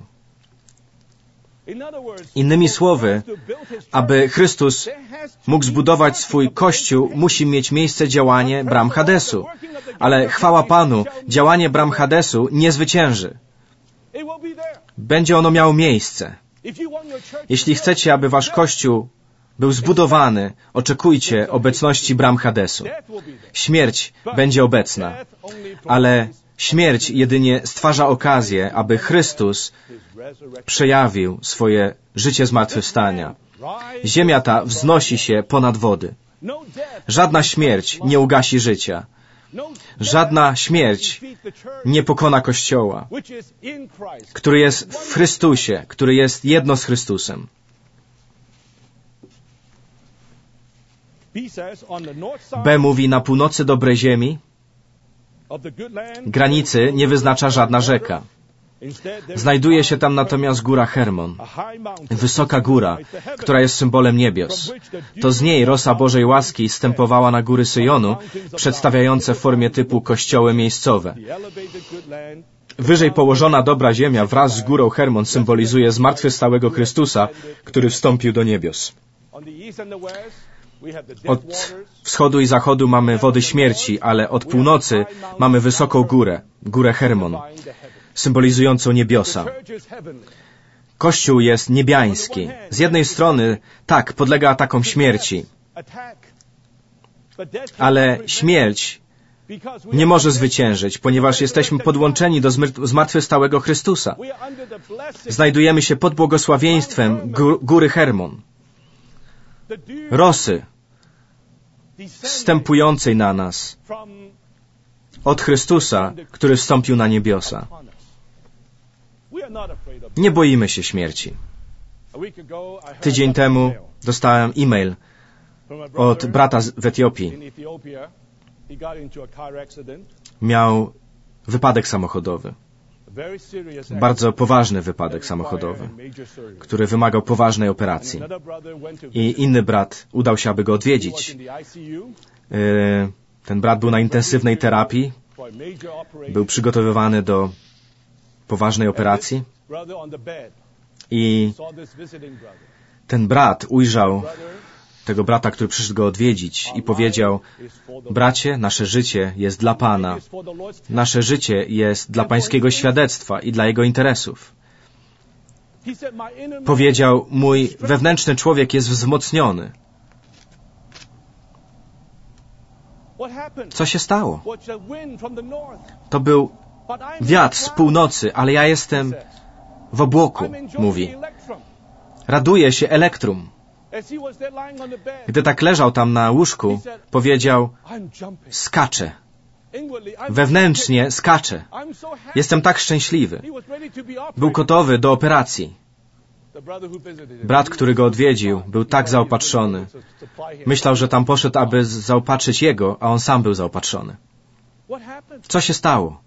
Innymi słowy, aby Chrystus mógł zbudować swój Kościół, musi mieć miejsce działanie bram Hadesu. Ale chwała Panu, działanie bram Hadesu nie zwycięży. Będzie ono miało miejsce. Jeśli chcecie, aby wasz Kościół był zbudowany, oczekujcie obecności bram Hadesu. Śmierć będzie obecna, ale śmierć jedynie stwarza okazję, aby Chrystus przejawił swoje życie zmartwychwstania. Ziemia ta wznosi się ponad wody. Żadna śmierć nie ugasi życia. Żadna śmierć nie pokona Kościoła, który jest w Chrystusie, który jest jedno z Chrystusem. B mówi, na północy dobrej ziemi granicy nie wyznacza żadna rzeka. Znajduje się tam natomiast góra Hermon, wysoka góra, która jest symbolem niebios. To z niej rosa Bożej łaski zstępowała na góry Syjonu, przedstawiające w formie typu kościoły miejscowe. Wyżej położona dobra ziemia wraz z górą Hermon symbolizuje zmartwychwstałego Chrystusa, który wstąpił do niebios. Od wschodu i zachodu mamy wody śmierci, ale od północy mamy wysoką górę, górę Hermon, symbolizującą niebiosa. Kościół jest niebiański. Z jednej strony, tak, podlega atakom śmierci, ale śmierć nie może zwyciężyć, ponieważ jesteśmy podłączeni do zmartwychwstałego Chrystusa. Znajdujemy się pod błogosławieństwem góry Hermon, rosy wstępującej na nas od Chrystusa, który wstąpił na niebiosa. Nie boimy się śmierci. Tydzień temu dostałem e-mail od brata w Etiopii. Miał wypadek samochodowy. Bardzo poważny wypadek samochodowy, który wymagał poważnej operacji. I inny brat udał się, aby go odwiedzić. Ten brat był na intensywnej terapii. Był przygotowywany do poważnej operacji. I ten brat ujrzał tego brata, który przyszedł go odwiedzić i powiedział: bracie, nasze życie jest dla Pana. Nasze życie jest dla Pańskiego świadectwa i dla Jego interesów. Powiedział: mój wewnętrzny człowiek jest wzmocniony. Co się stało? To był wiatr z północy, ale ja jestem w obłoku, mówi. Raduje się elektrum. Gdy tak leżał tam na łóżku, powiedział: skaczę. Wewnętrznie skaczę. Jestem tak szczęśliwy. Był gotowy do operacji. Brat, który go odwiedził, był tak zaopatrzony. Myślał, że tam poszedł, aby zaopatrzyć jego, a on sam był zaopatrzony. Co się stało?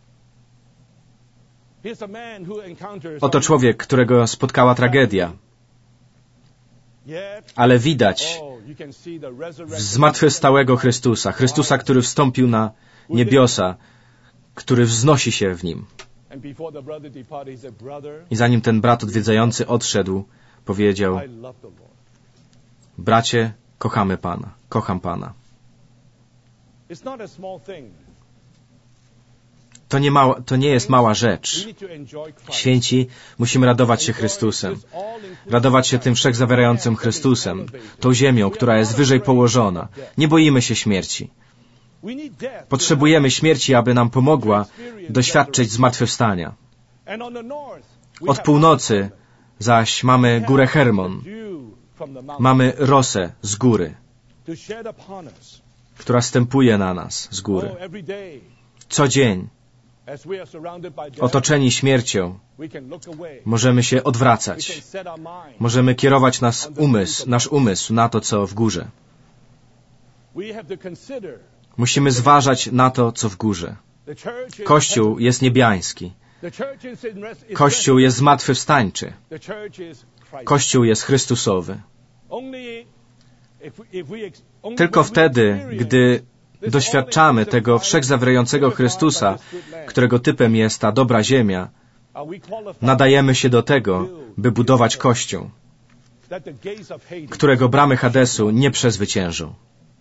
Oto człowiek, którego spotkała tragedia. Ale widać zmartwychwstałego Chrystusa, Chrystusa, który wstąpił na niebiosa, który wznosi się w nim. I zanim ten brat odwiedzający odszedł, powiedział: bracie, kochamy Pana, kocham Pana. To nie, mała, to nie jest mała rzecz. Święci, musimy radować się Chrystusem. Radować się tym wszechzawierającym Chrystusem, tą ziemią, która jest wyżej położona. Nie boimy się śmierci. Potrzebujemy śmierci, aby nam pomogła doświadczyć zmartwychwstania. Od północy zaś mamy górę Hermon. Mamy rosę z góry, która stępuje na nas z góry. Co dzień, otoczeni śmiercią, możemy się odwracać. Możemy kierować nas umysł, nasz umysł na to, co w górze. Musimy zważać na to, co w górze. Kościół jest niebiański. Kościół jest zmartwychwstańczy. Kościół jest Chrystusowy. Tylko wtedy, gdy doświadczamy tego wszechzawierającego Chrystusa, którego typem jest ta dobra ziemia, nadajemy się do tego, by budować Kościół, którego bramy Hadesu nie przezwyciężą.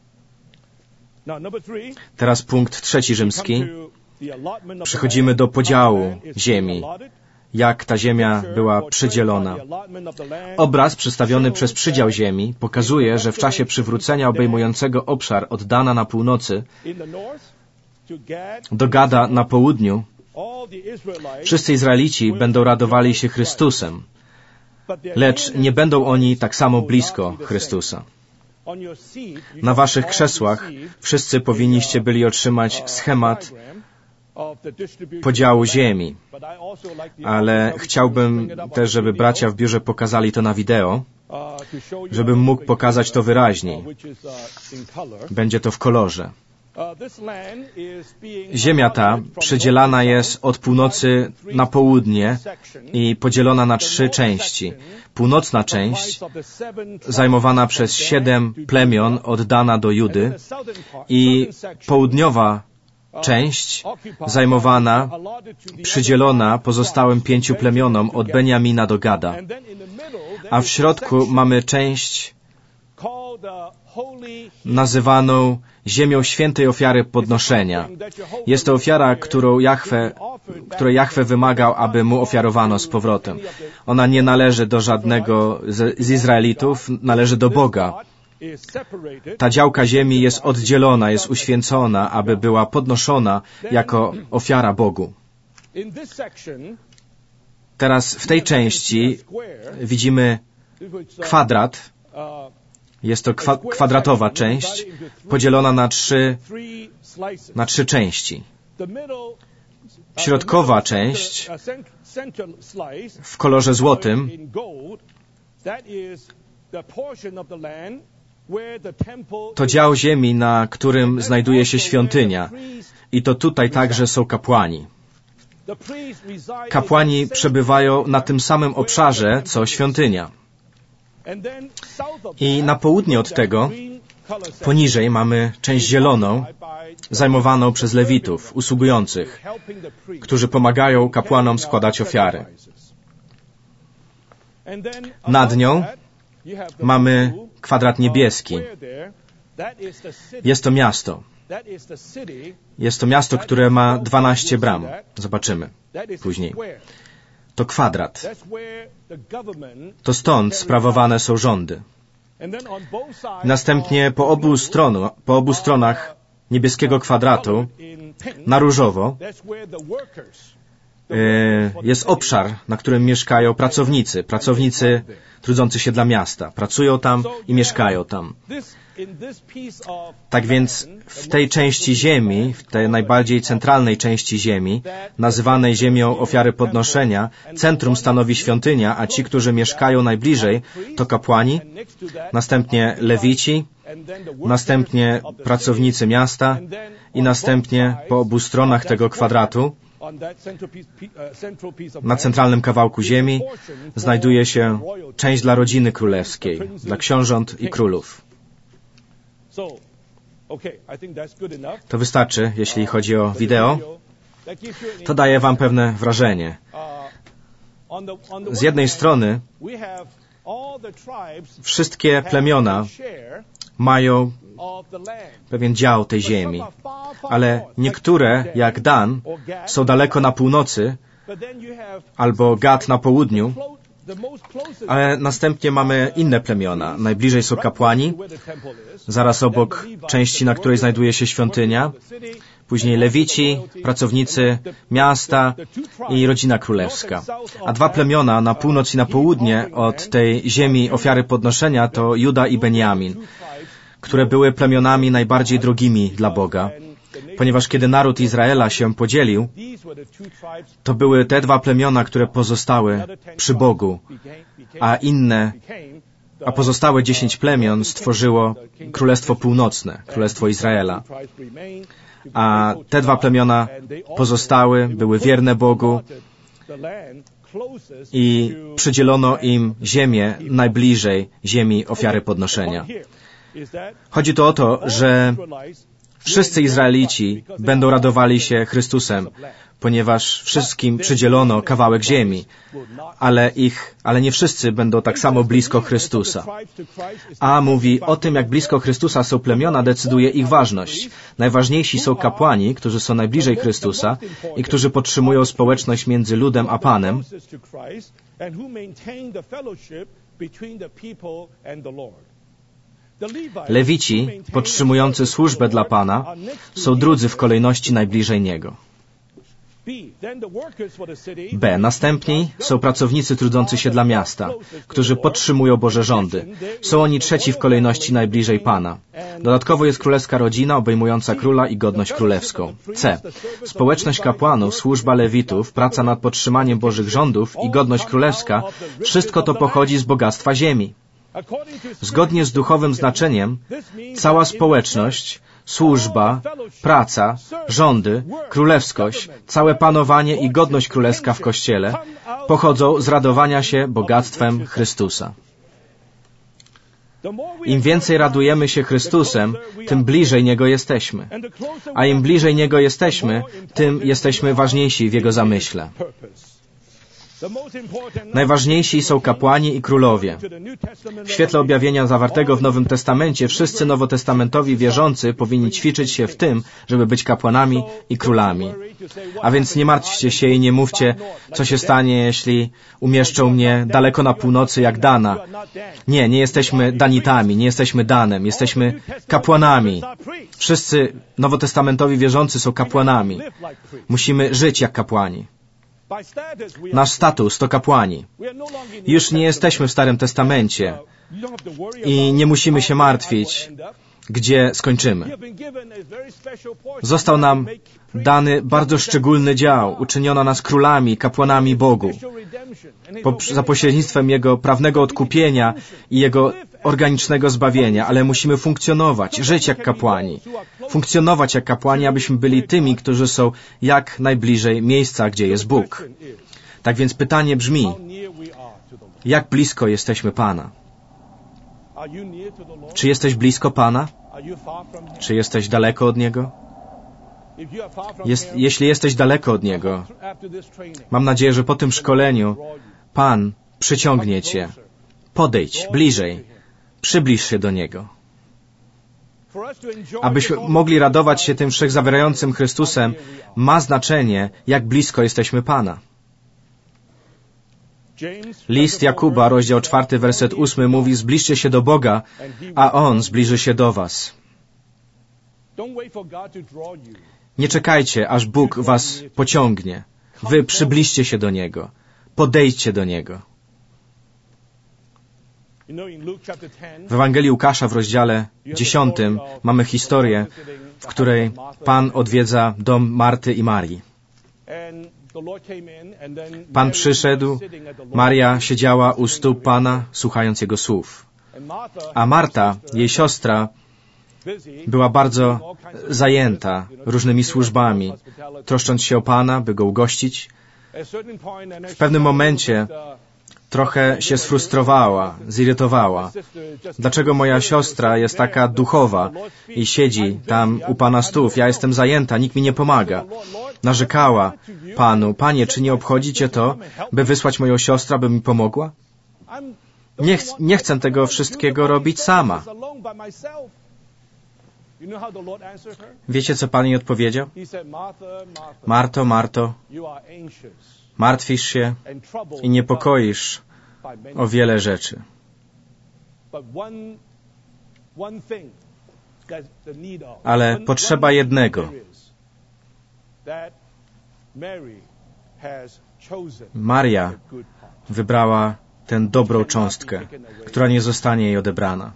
Teraz punkt trzeci rzymski. Przechodzimy do podziału ziemi, jak ta ziemia była przydzielona. Obraz przedstawiony przez przydział ziemi pokazuje, że w czasie przywrócenia obejmującego obszar od Dana na północy do Gada na południu wszyscy Izraelici będą radowali się Chrystusem, lecz nie będą oni tak samo blisko Chrystusa. Na waszych krzesłach wszyscy powinniście byli otrzymać schemat podziału ziemi, ale chciałbym też, żeby bracia w biurze pokazali to na wideo, żebym mógł pokazać to wyraźniej. Będzie to w kolorze. Ziemia ta przydzielana jest od północy na południe i podzielona na trzy części. Północna część zajmowana przez siedem plemion od Dana do Judy i południowa część zajmowana, przydzielona pozostałym pięciu plemionom od Beniamina do Gada. A w środku mamy część nazywaną ziemią świętej ofiary podnoszenia. Jest to ofiara, którą Jahwe, której Jahwe wymagał, aby mu ofiarowano z powrotem. Ona nie należy do żadnego z, z Izraelitów, należy do Boga. Ta działka ziemi jest oddzielona, jest uświęcona, aby była podnoszona jako ofiara Bogu. Teraz w tej części widzimy kwadrat. Jest to kwa, kwadratowa część, podzielona na trzy, na trzy części. Środkowa część w kolorze złotym to dział ziemi, na którym znajduje się świątynia. I to tutaj także są kapłani. Kapłani przebywają na tym samym obszarze, co świątynia. I na południe od tego, poniżej, mamy część zieloną, zajmowaną przez Lewitów, usługujących, którzy pomagają kapłanom składać ofiary. Nad nią mamy kwadrat niebieski. Jest to miasto. Jest to miasto, które ma dwanaście bram. Zobaczymy później. To kwadrat. To stąd sprawowane są rządy. Następnie po obu, stronu, po obu stronach niebieskiego kwadratu, na różowo, jest obszar, na którym mieszkają pracownicy. Pracownicy trudzący się dla miasta. Pracują tam i mieszkają tam. Tak więc w tej części ziemi, w tej najbardziej centralnej części ziemi, nazywanej ziemią ofiary podnoszenia, centrum stanowi świątynia, a ci, którzy mieszkają najbliżej, to kapłani, następnie lewici, następnie pracownicy miasta i następnie po obu stronach tego kwadratu, na centralnym kawałku ziemi, znajduje się część dla rodziny królewskiej, dla książąt i królów. To wystarczy, jeśli chodzi o wideo. To daje wam pewne wrażenie. Z jednej strony wszystkie plemiona mają pewien dział tej ziemi. Ale niektóre, jak Dan, są daleko na północy, albo Gad na południu, ale następnie mamy inne plemiona. Najbliżej są kapłani, zaraz obok części, na której znajduje się świątynia, później Lewici, pracownicy miasta i rodzina królewska. A dwa plemiona na północ i na południe od tej ziemi ofiary podnoszenia to Juda i Benjamin, które były plemionami najbardziej drogimi dla Boga, ponieważ kiedy naród Izraela się podzielił, to były te dwa plemiona, które pozostały przy Bogu, a inne, a pozostałe dziesięć plemion stworzyło Królestwo Północne, Królestwo Izraela. A te dwa plemiona pozostały, były wierne Bogu i przydzielono im ziemię najbliżej ziemi ofiary podnoszenia. Chodzi tu o to, że wszyscy Izraelici będą radowali się Chrystusem, ponieważ wszystkim przydzielono kawałek ziemi, ale ich, ale nie wszyscy będą tak samo blisko Chrystusa. A mówi, o tym, jak blisko Chrystusa są plemiona, decyduje ich ważność. Najważniejsi są kapłani, którzy są najbliżej Chrystusa i którzy podtrzymują społeczność między ludem a Panem, Lewici, podtrzymujący służbę dla Pana, są drudzy w kolejności najbliżej Niego. B. Następni są pracownicy trudzący się dla miasta, którzy podtrzymują Boże rządy. Są oni trzeci w kolejności najbliżej Pana. Dodatkowo jest królewska rodzina obejmująca króla i godność królewską. C. Społeczność kapłanów, służba lewitów, praca nad podtrzymaniem Bożych rządów i godność królewska, wszystko to pochodzi z bogactwa ziemi. Zgodnie z duchowym znaczeniem, cała społeczność, służba, praca, rządy, królewskość, całe panowanie i godność królewska w Kościele pochodzą z radowania się bogactwem Chrystusa. Im więcej radujemy się Chrystusem, tym bliżej Niego jesteśmy. A im bliżej Niego jesteśmy, tym jesteśmy ważniejsi w Jego zamyśle. Najważniejsi są kapłani i królowie. W świetle objawienia zawartego w Nowym Testamencie wszyscy nowotestamentowi wierzący powinni ćwiczyć się w tym, żeby być kapłanami i królami. A więc nie martwcie się i nie mówcie, co się stanie, jeśli umieszczą mnie daleko na północy jak Dana. Nie, nie jesteśmy Danitami, nie jesteśmy Danem, jesteśmy kapłanami. Wszyscy nowotestamentowi wierzący są kapłanami. Musimy żyć jak kapłani. Nasz status to kapłani. Już nie jesteśmy w Starym Testamencie i nie musimy się martwić, gdzie skończymy. Został nam dany bardzo szczególny dział. Uczyniono nas królami, kapłanami Bogu. Po, za pośrednictwem Jego prawnego odkupienia i Jego organicznego zbawienia, ale musimy funkcjonować, żyć jak kapłani. Funkcjonować jak kapłani, abyśmy byli tymi, którzy są jak najbliżej miejsca, gdzie jest Bóg. Tak więc pytanie brzmi, jak blisko jesteśmy Pana? Czy jesteś blisko Pana? Czy jesteś daleko od Niego? Jest, jeśli jesteś daleko od Niego, mam nadzieję, że po tym szkoleniu Pan przyciągnie Cię. Podejdź bliżej, przybliż się do Niego. Abyśmy mogli radować się tym wszechzawierającym Chrystusem, ma znaczenie, jak blisko jesteśmy Pana. List Jakuba, rozdział czwarty, werset ósmy mówi, zbliżcie się do Boga, a On zbliży się do was. Nie czekajcie, aż Bóg was pociągnie. Wy przybliżcie się do Niego. Podejdźcie do Niego. W Ewangelii Łukasza w rozdziale dziesiątym mamy historię, w której Pan odwiedza dom Marty i Marii. Pan przyszedł, Maria siedziała u stóp Pana, słuchając Jego słów. A Marta, jej siostra, była bardzo zajęta różnymi służbami, troszcząc się o Pana, by Go ugościć. W pewnym momencie trochę się sfrustrowała, zirytowała. Dlaczego moja siostra jest taka duchowa i siedzi tam u Pana stóp? Ja jestem zajęta, nikt mi nie pomaga. Narzekała Panu, Panie, czy nie obchodzi Cię to, by wysłać moją siostrę, by mi pomogła? Nie, ch- nie chcę tego wszystkiego robić sama. Wiecie, co Pan jej odpowiedział? Marto, Marto, martwisz się i niepokoisz o wiele rzeczy. Ale potrzeba jednego. Maria wybrała tę dobrą cząstkę, która nie zostanie jej odebrana.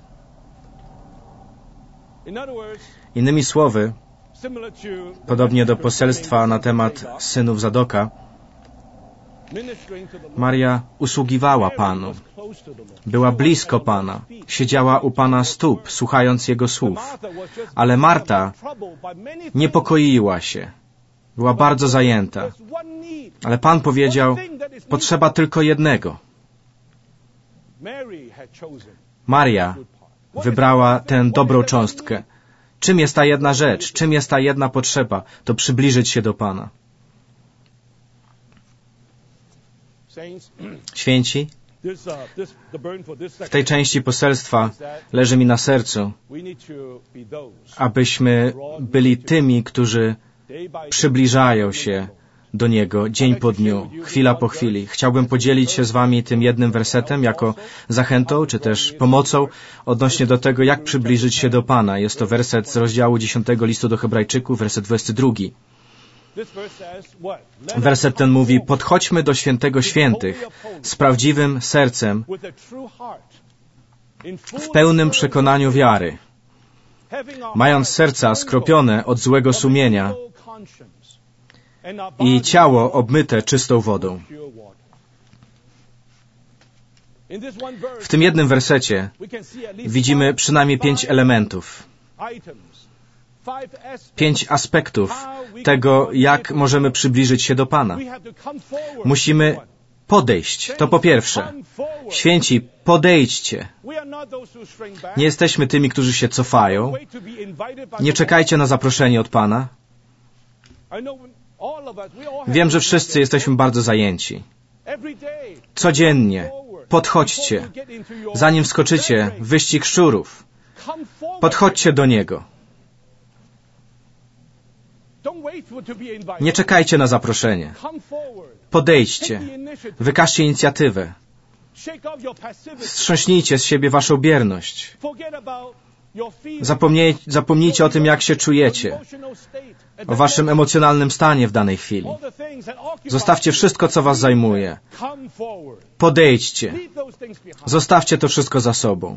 Innymi słowy, podobnie do poselstwa na temat synów Zadoka, Maria usługiwała Panu, była blisko Pana, siedziała u Pana stóp, słuchając Jego słów. Ale Marta niepokoiła się, była bardzo zajęta. Ale Pan powiedział, potrzeba tylko jednego. Maria wybrała tę dobrą cząstkę. Czym jest ta jedna rzecz? Czym jest ta jedna potrzeba? To przybliżyć się do Pana. Święci, w tej części poselstwa leży mi na sercu, abyśmy byli tymi, którzy przybliżają się do Niego dzień po dniu, chwila po chwili. Chciałbym podzielić się z Wami tym jednym wersetem jako zachętą, czy też pomocą odnośnie do tego, jak przybliżyć się do Pana. Jest to werset z rozdziału dziesiątego listu do Hebrajczyków, werset dwudziesty drugi. Werset ten mówi, podchodźmy do świętego świętych z prawdziwym sercem, w pełnym przekonaniu wiary, mając serca skropione od złego sumienia i ciało obmyte czystą wodą. W tym jednym wersecie widzimy przynajmniej pięć elementów, pięć aspektów tego, jak możemy przybliżyć się do Pana. Musimy podejść. To po pierwsze. Święci, podejdźcie. Nie jesteśmy tymi, którzy się cofają. Nie czekajcie na zaproszenie od Pana. Wiem, że wszyscy jesteśmy bardzo zajęci. Codziennie podchodźcie, zanim wskoczycie w wyścig szczurów. Podchodźcie do Niego. Nie czekajcie na zaproszenie. Podejdźcie. Wykażcie inicjatywę. Strząśnijcie z siebie waszą bierność. Zapomnij, zapomnijcie o tym, jak się czujecie, o waszym emocjonalnym stanie w danej chwili. Zostawcie wszystko, co was zajmuje. Podejdźcie. Zostawcie to wszystko za sobą.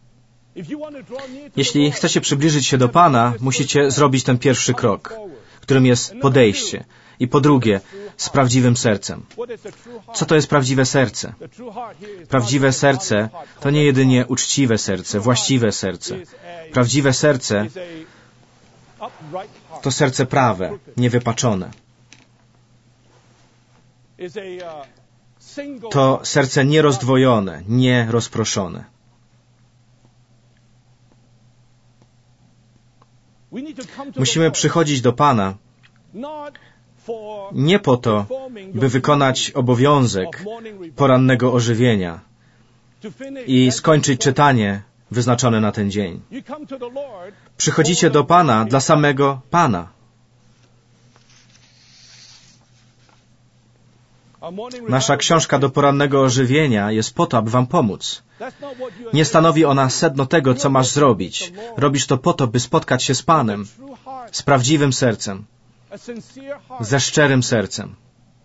Jeśli chcecie przybliżyć się do Pana, musicie zrobić ten pierwszy krok, którym jest podejście. I po drugie, z prawdziwym sercem. Co to jest prawdziwe serce? Prawdziwe serce to nie jedynie uczciwe serce, właściwe serce. Prawdziwe serce to serce prawe, niewypaczone. To serce nierozdwojone, nierozproszone. Musimy przychodzić do Pana nie po to, by wykonać obowiązek porannego ożywienia i skończyć czytanie wyznaczone na ten dzień. Przychodzicie do Pana dla samego Pana. Nasza książka do porannego ożywienia jest po to, aby Wam pomóc. Nie stanowi ona sedno tego, co masz zrobić. Robisz to po to, by spotkać się z Panem, z prawdziwym sercem, ze szczerym sercem.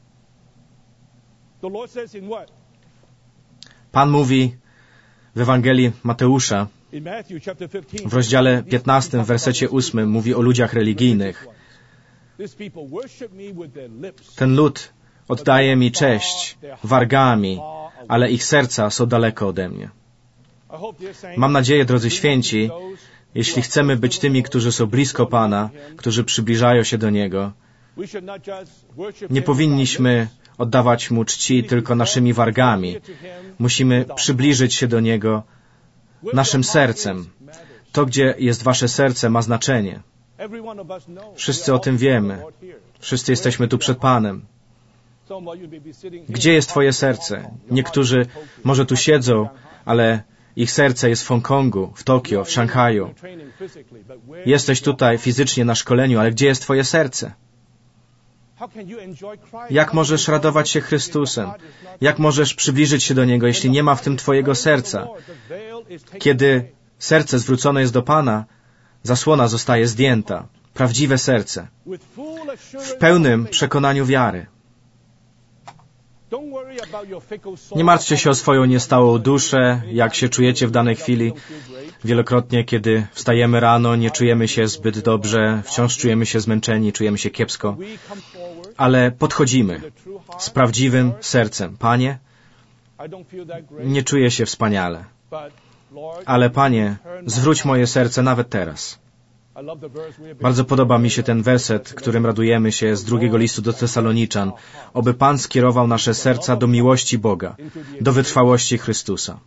Pan mówi w Ewangelii Mateusza, w rozdziale piętnastym, w wersecie ósmym, mówi o ludziach religijnych. Ten lud oddaje mi cześć wargami, ale ich serca są daleko ode mnie. Mam nadzieję, drodzy święci, jeśli chcemy być tymi, którzy są blisko Pana, którzy przybliżają się do Niego, nie powinniśmy oddawać Mu czci tylko naszymi wargami. Musimy przybliżyć się do Niego naszym sercem. To, gdzie jest wasze serce, ma znaczenie. Wszyscy o tym wiemy. Wszyscy jesteśmy tu przed Panem. Gdzie jest twoje serce? Niektórzy może tu siedzą, ale Ich serce jest w Hongkongu, w Tokio, w Szanghaju. Jesteś tutaj fizycznie na szkoleniu, ale gdzie jest Twoje serce? Jak możesz radować się Chrystusem? Jak możesz przybliżyć się do Niego, jeśli nie ma w tym Twojego serca? Kiedy serce zwrócone jest do Pana, zasłona zostaje zdjęta. Prawdziwe serce. W pełnym przekonaniu wiary. Nie martwcie się o swoją niestałą duszę, jak się czujecie w danej chwili. Wielokrotnie, kiedy wstajemy rano, nie czujemy się zbyt dobrze, wciąż czujemy się zmęczeni, czujemy się kiepsko. Ale podchodzimy z prawdziwym sercem. Panie, nie czuję się wspaniale, ale Panie, zwróć moje serce nawet teraz. Bardzo podoba mi się ten werset, którym radujemy się z drugiego listu do Tesaloniczan. Oby Pan skierował nasze serca do miłości Boga, do wytrwałości Chrystusa.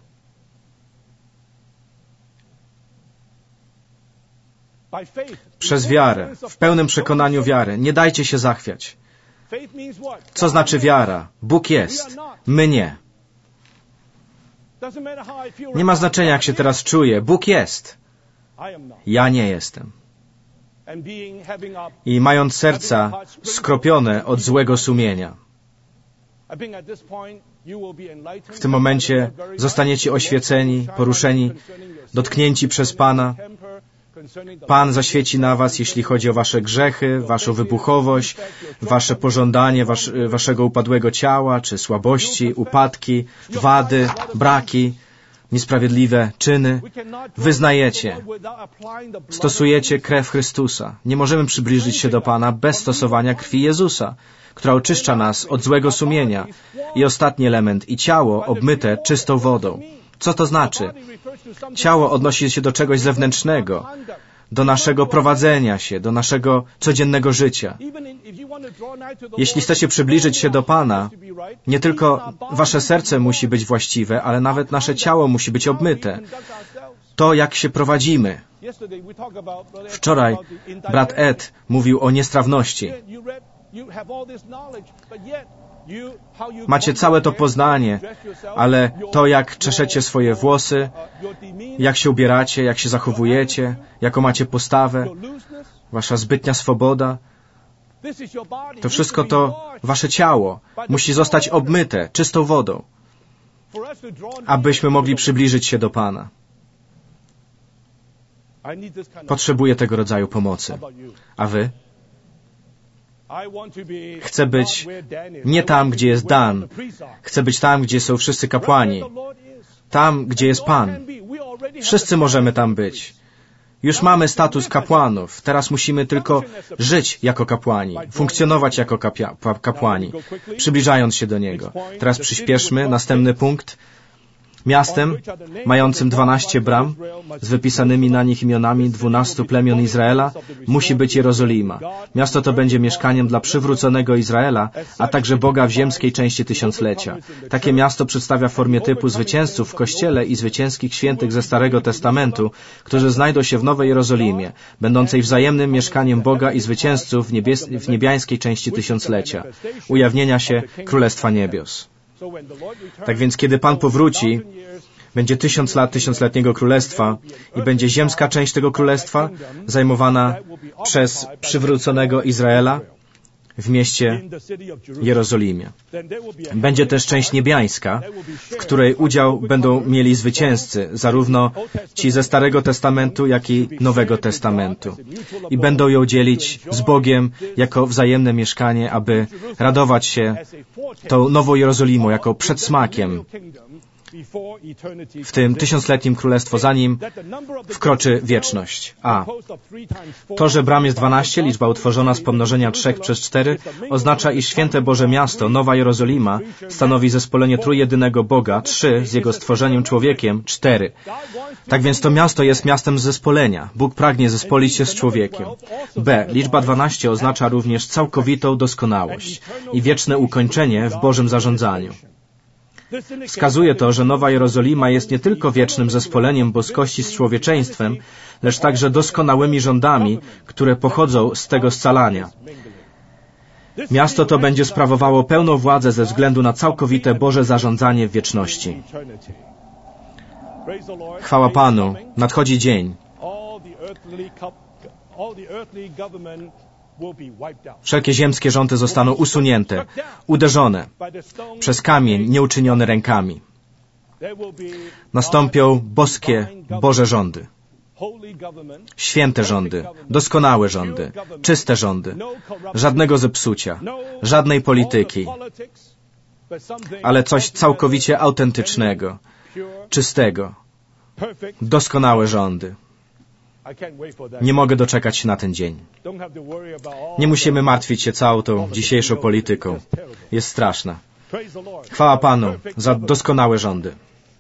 Przez wiarę, w pełnym przekonaniu wiary. Nie dajcie się zachwiać. Co znaczy wiara? Bóg jest, my nie. Nie ma znaczenia, jak się teraz czuję. Bóg jest. Ja nie jestem. I mając serca skropione od złego sumienia, w tym momencie zostaniecie oświeceni, poruszeni, dotknięci przez Pana. Pan zaświeci na was, jeśli chodzi o wasze grzechy, waszą wybuchowość, wasze pożądanie was, waszego upadłego ciała, czy słabości, upadki, wady, braki, niesprawiedliwe czyny. Wyznajecie, stosujecie krew Chrystusa. Nie możemy przybliżyć się do Pana bez stosowania krwi Jezusa, która oczyszcza nas od złego sumienia. I ostatni element, i ciało obmyte czystą wodą. Co to znaczy? Ciało odnosi się do czegoś zewnętrznego, do naszego prowadzenia się, do naszego codziennego życia. Jeśli chcecie przybliżyć się do Pana, nie tylko wasze serce musi być właściwe, ale nawet nasze ciało musi być obmyte. To, jak się prowadzimy. Wczoraj brat Ed mówił o niestrawności. Macie całe to poznanie, ale to, jak czeszecie swoje włosy, jak się ubieracie, jak się zachowujecie, jaką macie postawę, wasza zbytnia swoboda, to wszystko to wasze ciało musi zostać obmyte czystą wodą, abyśmy mogli przybliżyć się do Pana. Potrzebuję tego rodzaju pomocy. A wy? Chcę być nie tam, gdzie jest Dan. Chcę być tam, gdzie są wszyscy kapłani. Tam, gdzie jest Pan. Wszyscy możemy tam być. Już mamy status kapłanów. Teraz musimy tylko żyć jako kapłani, funkcjonować jako kapia- kapłani, przybliżając się do Niego. Teraz przyspieszmy. Następny punkt. Miastem, mającym dwanaście bram, z wypisanymi na nich imionami dwunastu plemion Izraela, musi być Jerozolima. Miasto to będzie mieszkaniem dla przywróconego Izraela, a także Boga w ziemskiej części tysiąclecia. Takie miasto przedstawia w formie typu zwycięzców w Kościele i zwycięskich świętych ze Starego Testamentu, którzy znajdą się w Nowej Jerozolimie, będącej wzajemnym mieszkaniem Boga i zwycięzców w, niebies- w niebiańskiej części tysiąclecia, ujawnienia się Królestwa Niebios. Tak więc, kiedy Pan powróci, będzie tysiąc lat tysiącletniego królestwa i będzie ziemska część tego królestwa zajmowana przez przywróconego Izraela w mieście Jerozolimie. Będzie też część niebiańska, w której udział będą mieli zwycięzcy, zarówno ci ze Starego Testamentu, jak i Nowego Testamentu. I będą ją dzielić z Bogiem jako wzajemne mieszkanie, aby radować się tą Nową Jerozolimą jako przedsmakiem w tym tysiącletnim królestwo, zanim wkroczy wieczność. A to, że bram jest dwanaście, liczba utworzona z pomnożenia trzech przez cztery, oznacza, iż święte Boże miasto, Nowa Jerozolima, stanowi zespolenie trójjedynego Boga, trzy z Jego stworzeniem człowiekiem, cztery. Tak więc to miasto jest miastem zespolenia. Bóg pragnie zespolić się z człowiekiem. B. Liczba dwanaście oznacza również całkowitą doskonałość i wieczne ukończenie w Bożym zarządzaniu. Wskazuje to, że Nowa Jerozolima jest nie tylko wiecznym zespoleniem boskości z człowieczeństwem, lecz także doskonałymi rządami, które pochodzą z tego scalania. Miasto to będzie sprawowało pełną władzę ze względu na całkowite Boże zarządzanie w wieczności. Chwała Panu, nadchodzi dzień. Wszelkie ziemskie rządy zostaną usunięte, uderzone przez kamień nieuczyniony rękami. Nastąpią boskie, Boże rządy. Święte rządy, doskonałe rządy, czyste rządy, żadnego zepsucia, żadnej polityki, ale coś całkowicie autentycznego, czystego, doskonałe rządy. Nie mogę doczekać się na ten dzień. Nie musimy martwić się całą tą dzisiejszą polityką. Jest straszna. Chwała Panu za doskonałe rządy.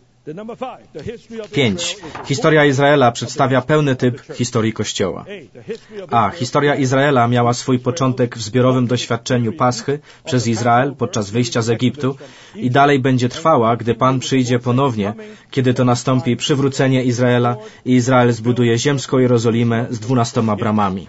Pięć. Historia Izraela przedstawia pełny typ historii Kościoła. A. Historia Izraela miała swój początek w zbiorowym doświadczeniu Paschy przez Izrael podczas wyjścia z Egiptu i dalej będzie trwała, gdy Pan przyjdzie ponownie, kiedy to nastąpi przywrócenie Izraela i Izrael zbuduje ziemską Jerozolimę z dwunastoma bramami.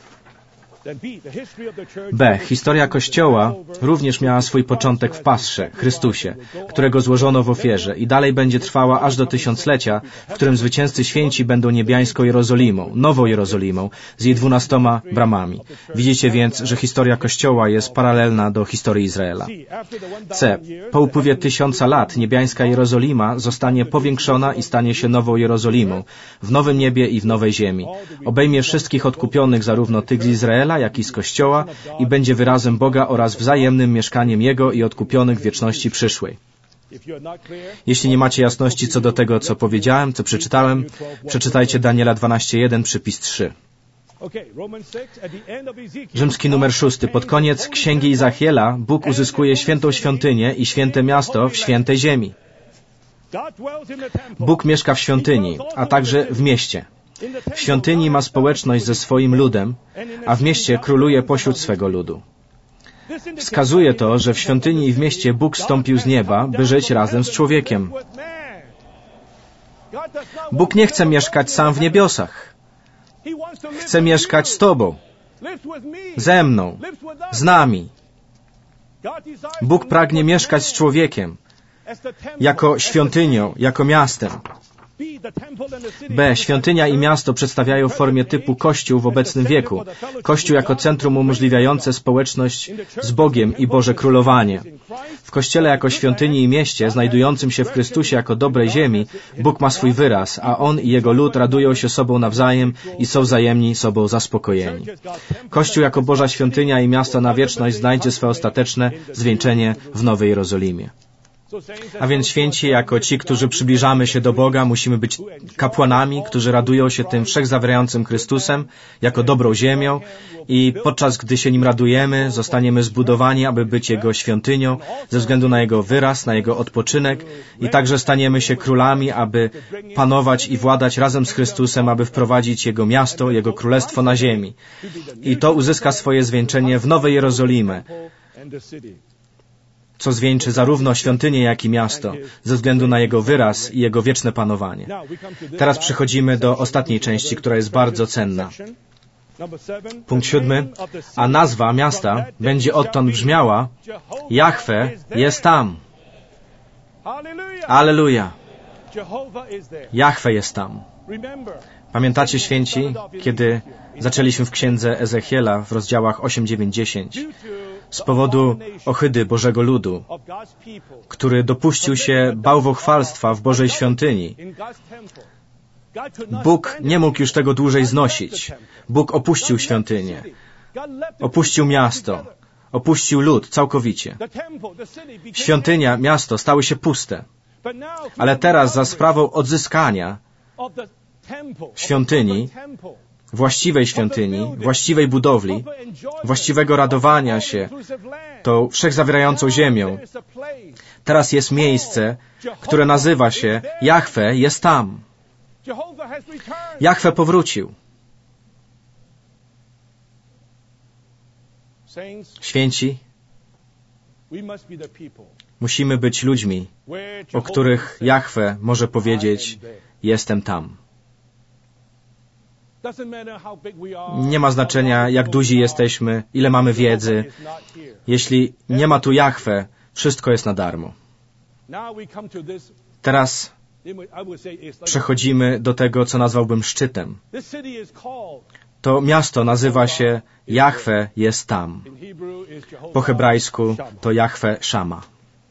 B. Historia Kościoła również miała swój początek w Pasrze, Chrystusie, którego złożono w ofierze i dalej będzie trwała aż do tysiąclecia, w którym zwycięzcy święci będą niebiańską Jerozolimą, nową Jerozolimą, z jej dwunastoma bramami. Widzicie więc, że historia Kościoła jest paralelna do historii Izraela. C. Po upływie tysiąca lat niebiańska Jerozolima zostanie powiększona i stanie się nową Jerozolimą, w nowym niebie i w nowej ziemi. Obejmie wszystkich odkupionych, zarówno tych z Izraela, jak i z Kościoła i będzie wyrazem Boga oraz wzajemnym mieszkaniem Jego i odkupionych w wieczności przyszłej. Jeśli nie macie jasności co do tego, co powiedziałem, co przeczytałem, przeczytajcie Daniela dwanaście jeden, przypis trzy. Rzymski numer szósty. Pod koniec Księgi Izachiela Bóg uzyskuje świętą świątynię i święte miasto w świętej ziemi. Bóg mieszka w świątyni, a także w mieście. W świątyni ma społeczność ze swoim ludem, a w mieście króluje pośród swego ludu. Wskazuje to, że w świątyni i w mieście Bóg zstąpił z nieba, by żyć razem z człowiekiem. Bóg nie chce mieszkać sam w niebiosach. Chce mieszkać z Tobą, ze mną, z nami. Bóg pragnie mieszkać z człowiekiem, jako świątynią, jako miastem. B. Świątynia i miasto przedstawiają w formie typu Kościół w obecnym wieku. Kościół jako centrum umożliwiające społeczność z Bogiem i Boże Królowanie. W Kościele jako świątyni i mieście, znajdującym się w Chrystusie jako dobrej ziemi, Bóg ma swój wyraz, a On i Jego lud radują się sobą nawzajem i są wzajemni sobą zaspokojeni. Kościół jako Boża świątynia i miasto na wieczność znajdzie swe ostateczne zwieńczenie w Nowej Jerozolimie. A więc święci, jako ci, którzy przybliżamy się do Boga, musimy być kapłanami, którzy radują się tym wszechzawierającym Chrystusem, jako dobrą ziemią i podczas gdy się Nim radujemy, zostaniemy zbudowani, aby być Jego świątynią, ze względu na Jego wyraz, na Jego odpoczynek i także staniemy się królami, aby panować i władać razem z Chrystusem, aby wprowadzić Jego miasto, Jego królestwo na ziemi. I to uzyska swoje zwieńczenie w Nowej Jerozolimie, co zwieńczy zarówno świątynię, jak i miasto, ze względu na Jego wyraz i Jego wieczne panowanie. Teraz przechodzimy do ostatniej części, która jest bardzo cenna. Punkt siódmy. A nazwa miasta będzie odtąd brzmiała: Jahwe jest tam. Alleluja. Jahwe jest tam. Pamiętacie, święci, kiedy zaczęliśmy w księdze Ezechiela w rozdziałach osiem, dziewięć, dziesięć? Z powodu ohydy Bożego ludu, który dopuścił się bałwochwalstwa w Bożej świątyni. Bóg nie mógł już tego dłużej znosić. Bóg opuścił świątynię, opuścił miasto, opuścił lud całkowicie. Świątynia, miasto stały się puste. Ale teraz za sprawą odzyskania świątyni, właściwej świątyni, właściwej budowli, właściwego radowania się tą wszechzawierającą ziemią, teraz jest miejsce, które nazywa się Jahwe jest tam. Jahwe powrócił. Święci, musimy być ludźmi, o których Jahwe może powiedzieć: jestem tam. Nie ma znaczenia, jak duzi jesteśmy, ile mamy wiedzy. Jeśli nie ma tu Jahwe, wszystko jest na darmo. Teraz przechodzimy do tego, co nazwałbym szczytem. To miasto nazywa się Jahwe jest tam. Po hebrajsku to Jahwe Szama.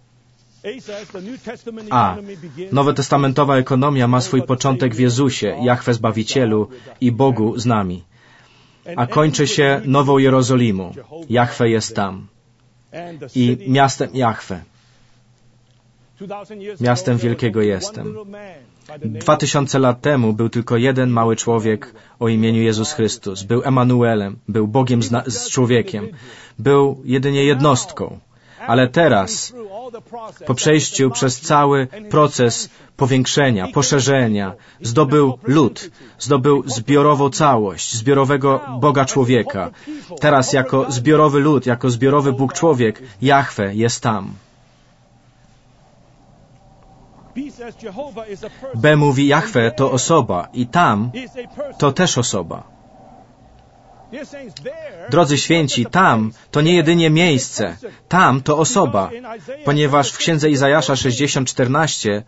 A. Nowotestamentowa ekonomia ma swój początek w Jezusie, Jahwe Zbawicielu i Bogu z nami. A kończy się Nową Jerozolimą. Jahwe jest tam. I miastem Jahwe. Miastem wielkiego jestem. Dwa tysiące lat temu był tylko jeden mały człowiek o imieniu Jezus Chrystus. Był Emanuelem, był Bogiem z, z człowiekiem. Był jedynie jednostką. Ale teraz, po przejściu przez cały proces powiększenia, poszerzenia, zdobył lud, zdobył zbiorową całość, zbiorowego Boga człowieka. Teraz jako zbiorowy lud, jako zbiorowy Bóg człowiek, Jahwe jest tam. B mówi, Jahwe to osoba i tam to też osoba. Drodzy święci, tam to nie jedynie miejsce, tam to osoba, ponieważ w księdze Izajasza sześćdziesiąt czternaście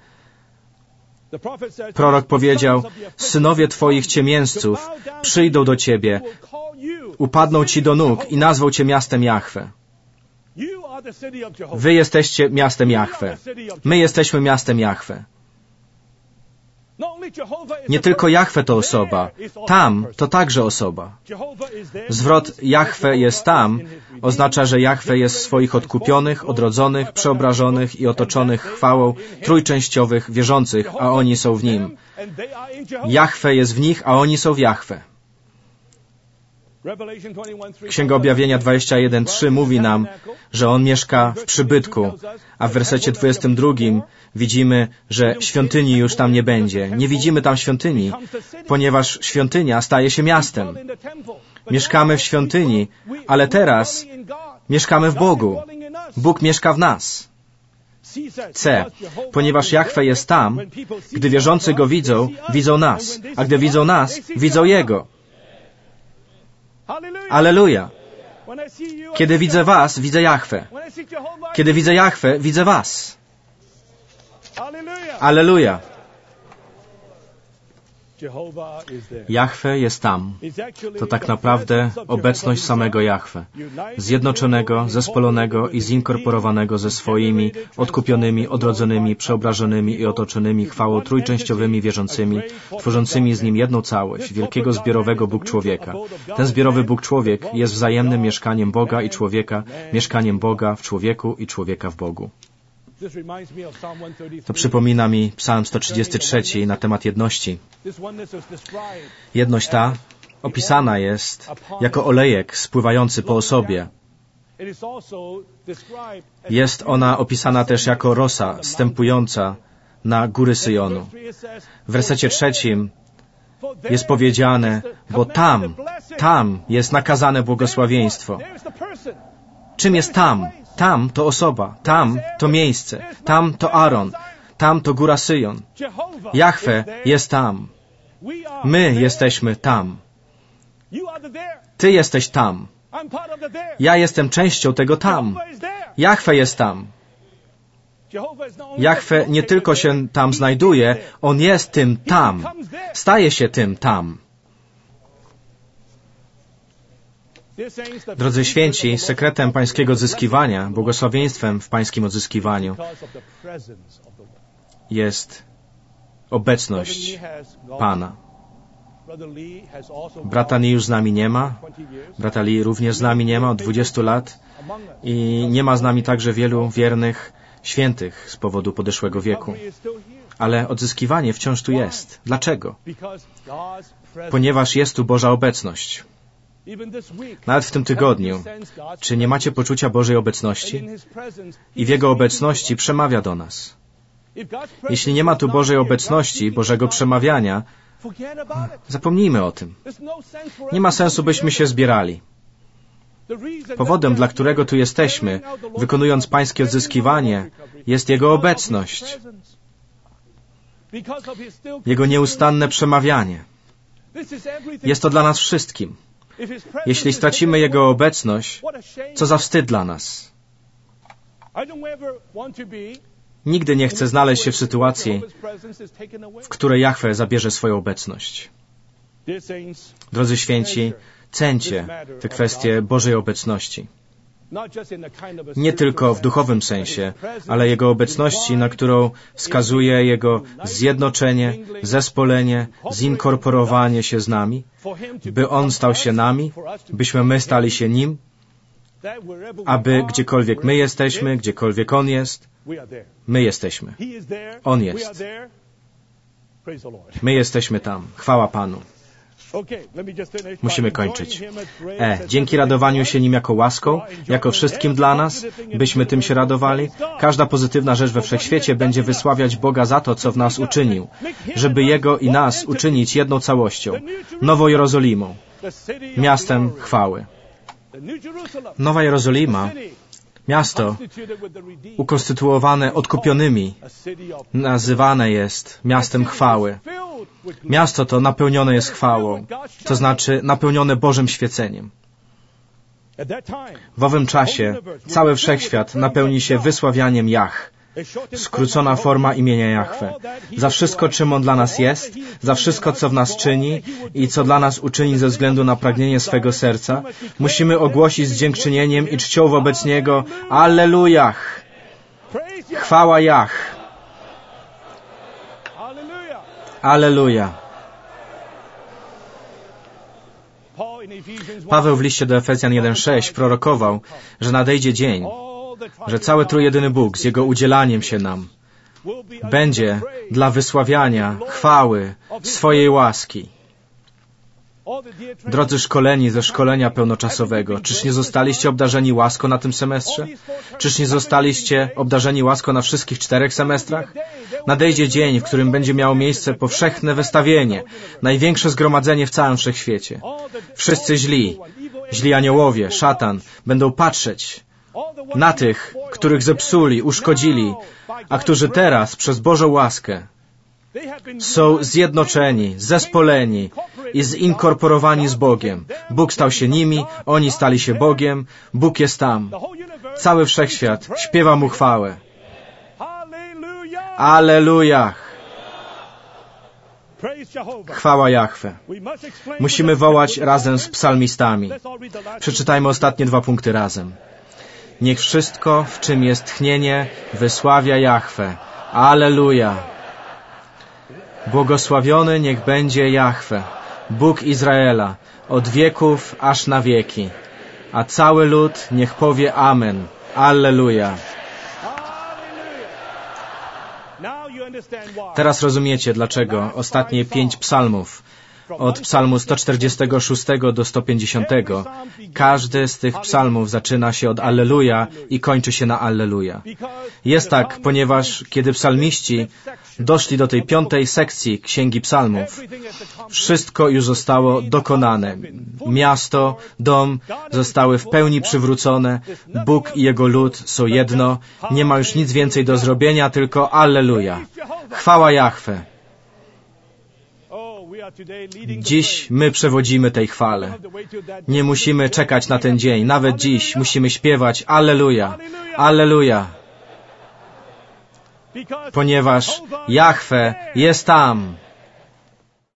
prorok powiedział, synowie twoich ciemiężców przyjdą do ciebie, upadną ci do nóg i nazwą cię miastem Jahwe. Wy jesteście miastem Jahwe. My jesteśmy miastem Jahwe. Nie tylko Jahwe to osoba, tam to także osoba. Zwrot Jahwe jest tam oznacza, że Jahwe jest w swoich odkupionych, odrodzonych, przeobrażonych i otoczonych chwałą trójczęściowych wierzących, a oni są w Nim. Jahwe jest w nich, a oni są w Jahwe. Księga Objawienia dwadzieścia jeden trzy mówi nam, że On mieszka w przybytku, a w wersecie dwudziestym drugim widzimy, że świątyni już tam nie będzie. Nie widzimy tam świątyni, ponieważ świątynia staje się miastem. Mieszkamy w świątyni, ale teraz mieszkamy w Bogu. Bóg mieszka w nas. C. Ponieważ Jahwe jest tam, gdy wierzący Go widzą, widzą nas, a gdy widzą nas, widzą Jego. Alleluja. Kiedy widzę was, widzę Jahwe. Kiedy widzę Jahwe, widzę was. Alleluja. Jahwe jest tam. To tak naprawdę obecność samego Jahwe, zjednoczonego, zespolonego i zinkorporowanego ze swoimi odkupionymi, odrodzonymi, przeobrażonymi i otoczonymi chwałą trójczęściowymi wierzącymi, tworzącymi z Nim jedną całość, wielkiego zbiorowego Bóg człowieka. Ten zbiorowy Bóg człowiek jest wzajemnym mieszkaniem Boga i człowieka, mieszkaniem Boga w człowieku i człowieka w Bogu. To przypomina mi Psalm sto trzydziesty trzy na temat jedności. Jedność ta opisana jest jako olejek spływający po osobie. Jest ona opisana też jako rosa stępująca na góry Syjonu. W wersecie trzecim jest powiedziane, bo tam, tam jest nakazane błogosławieństwo. Czym jest tam? Tam to osoba, tam to miejsce, tam to Aaron, tam to góra Syjon. Jahwe jest tam. My jesteśmy tam. Ty jesteś tam. Ja jestem częścią tego tam. Jahwe jest tam. Jahwe nie tylko się tam znajduje, On jest tym tam. Staje się tym tam. Drodzy święci, sekretem pańskiego odzyskiwania, błogosławieństwem w pańskim odzyskiwaniu jest obecność Pana. Brata Lee już z nami nie ma. Brata Lee również z nami nie ma od dwudziestu lat. I nie ma z nami także wielu wiernych świętych z powodu podeszłego wieku. Ale odzyskiwanie wciąż tu jest. Dlaczego? Ponieważ jest tu Boża obecność. Nawet w tym tygodniu, czy nie macie poczucia Bożej obecności? I w Jego obecności przemawia do nas. Jeśli nie ma tu Bożej obecności, Bożego przemawiania, zapomnijmy o tym. Nie ma sensu, byśmy się zbierali. Powodem, dla którego tu jesteśmy, wykonując pańskie odzyskiwanie, jest Jego obecność. Jego nieustanne przemawianie. Jest to dla nas wszystkim. Jeśli stracimy Jego obecność, co za wstyd dla nas. Nigdy nie chcę znaleźć się w sytuacji, w której Jahwe zabierze swoją obecność. Drodzy święci, cencie te kwestie Bożej obecności. Nie tylko w duchowym sensie, ale Jego obecności, na którą wskazuje Jego zjednoczenie, zespolenie, zinkorporowanie się z nami, by On stał się nami, byśmy my stali się Nim, aby gdziekolwiek my jesteśmy, gdziekolwiek On jest, my jesteśmy. On jest. My jesteśmy tam. Chwała Panu. Musimy kończyć. E. Dzięki radowaniu się Nim jako łaską, jako wszystkim dla nas, byśmy tym się radowali, każda pozytywna rzecz we wszechświecie będzie wysławiać Boga za to, co w nas uczynił, żeby Jego i nas uczynić jedną całością, Nową Jerozolimą, miastem chwały. Nowa Jerozolima, miasto ukonstytuowane odkupionymi, nazywane jest miastem chwały. Miasto to napełnione jest chwałą, to znaczy napełnione Bożym świeceniem. W owym czasie cały wszechświat napełni się wysławianiem Jah, skrócona forma imienia Jahwe. Za wszystko, czym On dla nas jest, za wszystko, co w nas czyni i co dla nas uczyni ze względu na pragnienie swego serca, musimy ogłosić z dziękczynieniem i czcią wobec Niego Allelujah! Chwała Jah! Alleluja! Paweł w liście do Efezjan jeden sześć prorokował, że nadejdzie dzień, że cały trójjedyny Bóg z Jego udzielaniem się nam będzie dla wysławiania chwały swojej łaski. Drodzy szkoleni ze szkolenia pełnoczasowego, czyż nie zostaliście obdarzeni łaską na tym semestrze? Czyż nie zostaliście obdarzeni łaską na wszystkich czterech semestrach? Nadejdzie dzień, w którym będzie miało miejsce powszechne wystawienie, największe zgromadzenie w całym wszechświecie. Wszyscy źli, źli aniołowie, szatan, będą patrzeć na tych, których zepsuli, uszkodzili, a którzy teraz przez Bożą łaskę są zjednoczeni, zespoleni i zinkorporowani z Bogiem. Bóg stał się nimi, oni stali się Bogiem, Bóg jest tam. Cały wszechświat śpiewa Mu chwałę. Allelujah! Chwała Jahwe. Musimy wołać razem z psalmistami. Przeczytajmy ostatnie dwa punkty razem. Niech wszystko, w czym jest tchnienie, wysławia Jahwe. Alleluja! Błogosławiony niech będzie Jahwe, Bóg Izraela, od wieków aż na wieki. A cały lud niech powie Amen. Alleluja! Teraz rozumiecie, dlaczego ostatnie pięć psalmów, od psalmu sto czterdziestego szóstego do sto pięćdziesiątego, każdy z tych psalmów zaczyna się od Alleluja i kończy się na Alleluja. Jest tak, ponieważ kiedy psalmiści doszli do tej piątej sekcji Księgi Psalmów, wszystko już zostało dokonane. Miasto, dom zostały w pełni przywrócone, Bóg i Jego lud są jedno, nie ma już nic więcej do zrobienia, tylko Alleluja. Chwała Jahwe. Dziś my przewodzimy tej chwale. Nie musimy czekać na ten dzień. Nawet dziś musimy śpiewać Alleluja, Alleluja. Ponieważ Jahwe jest tam.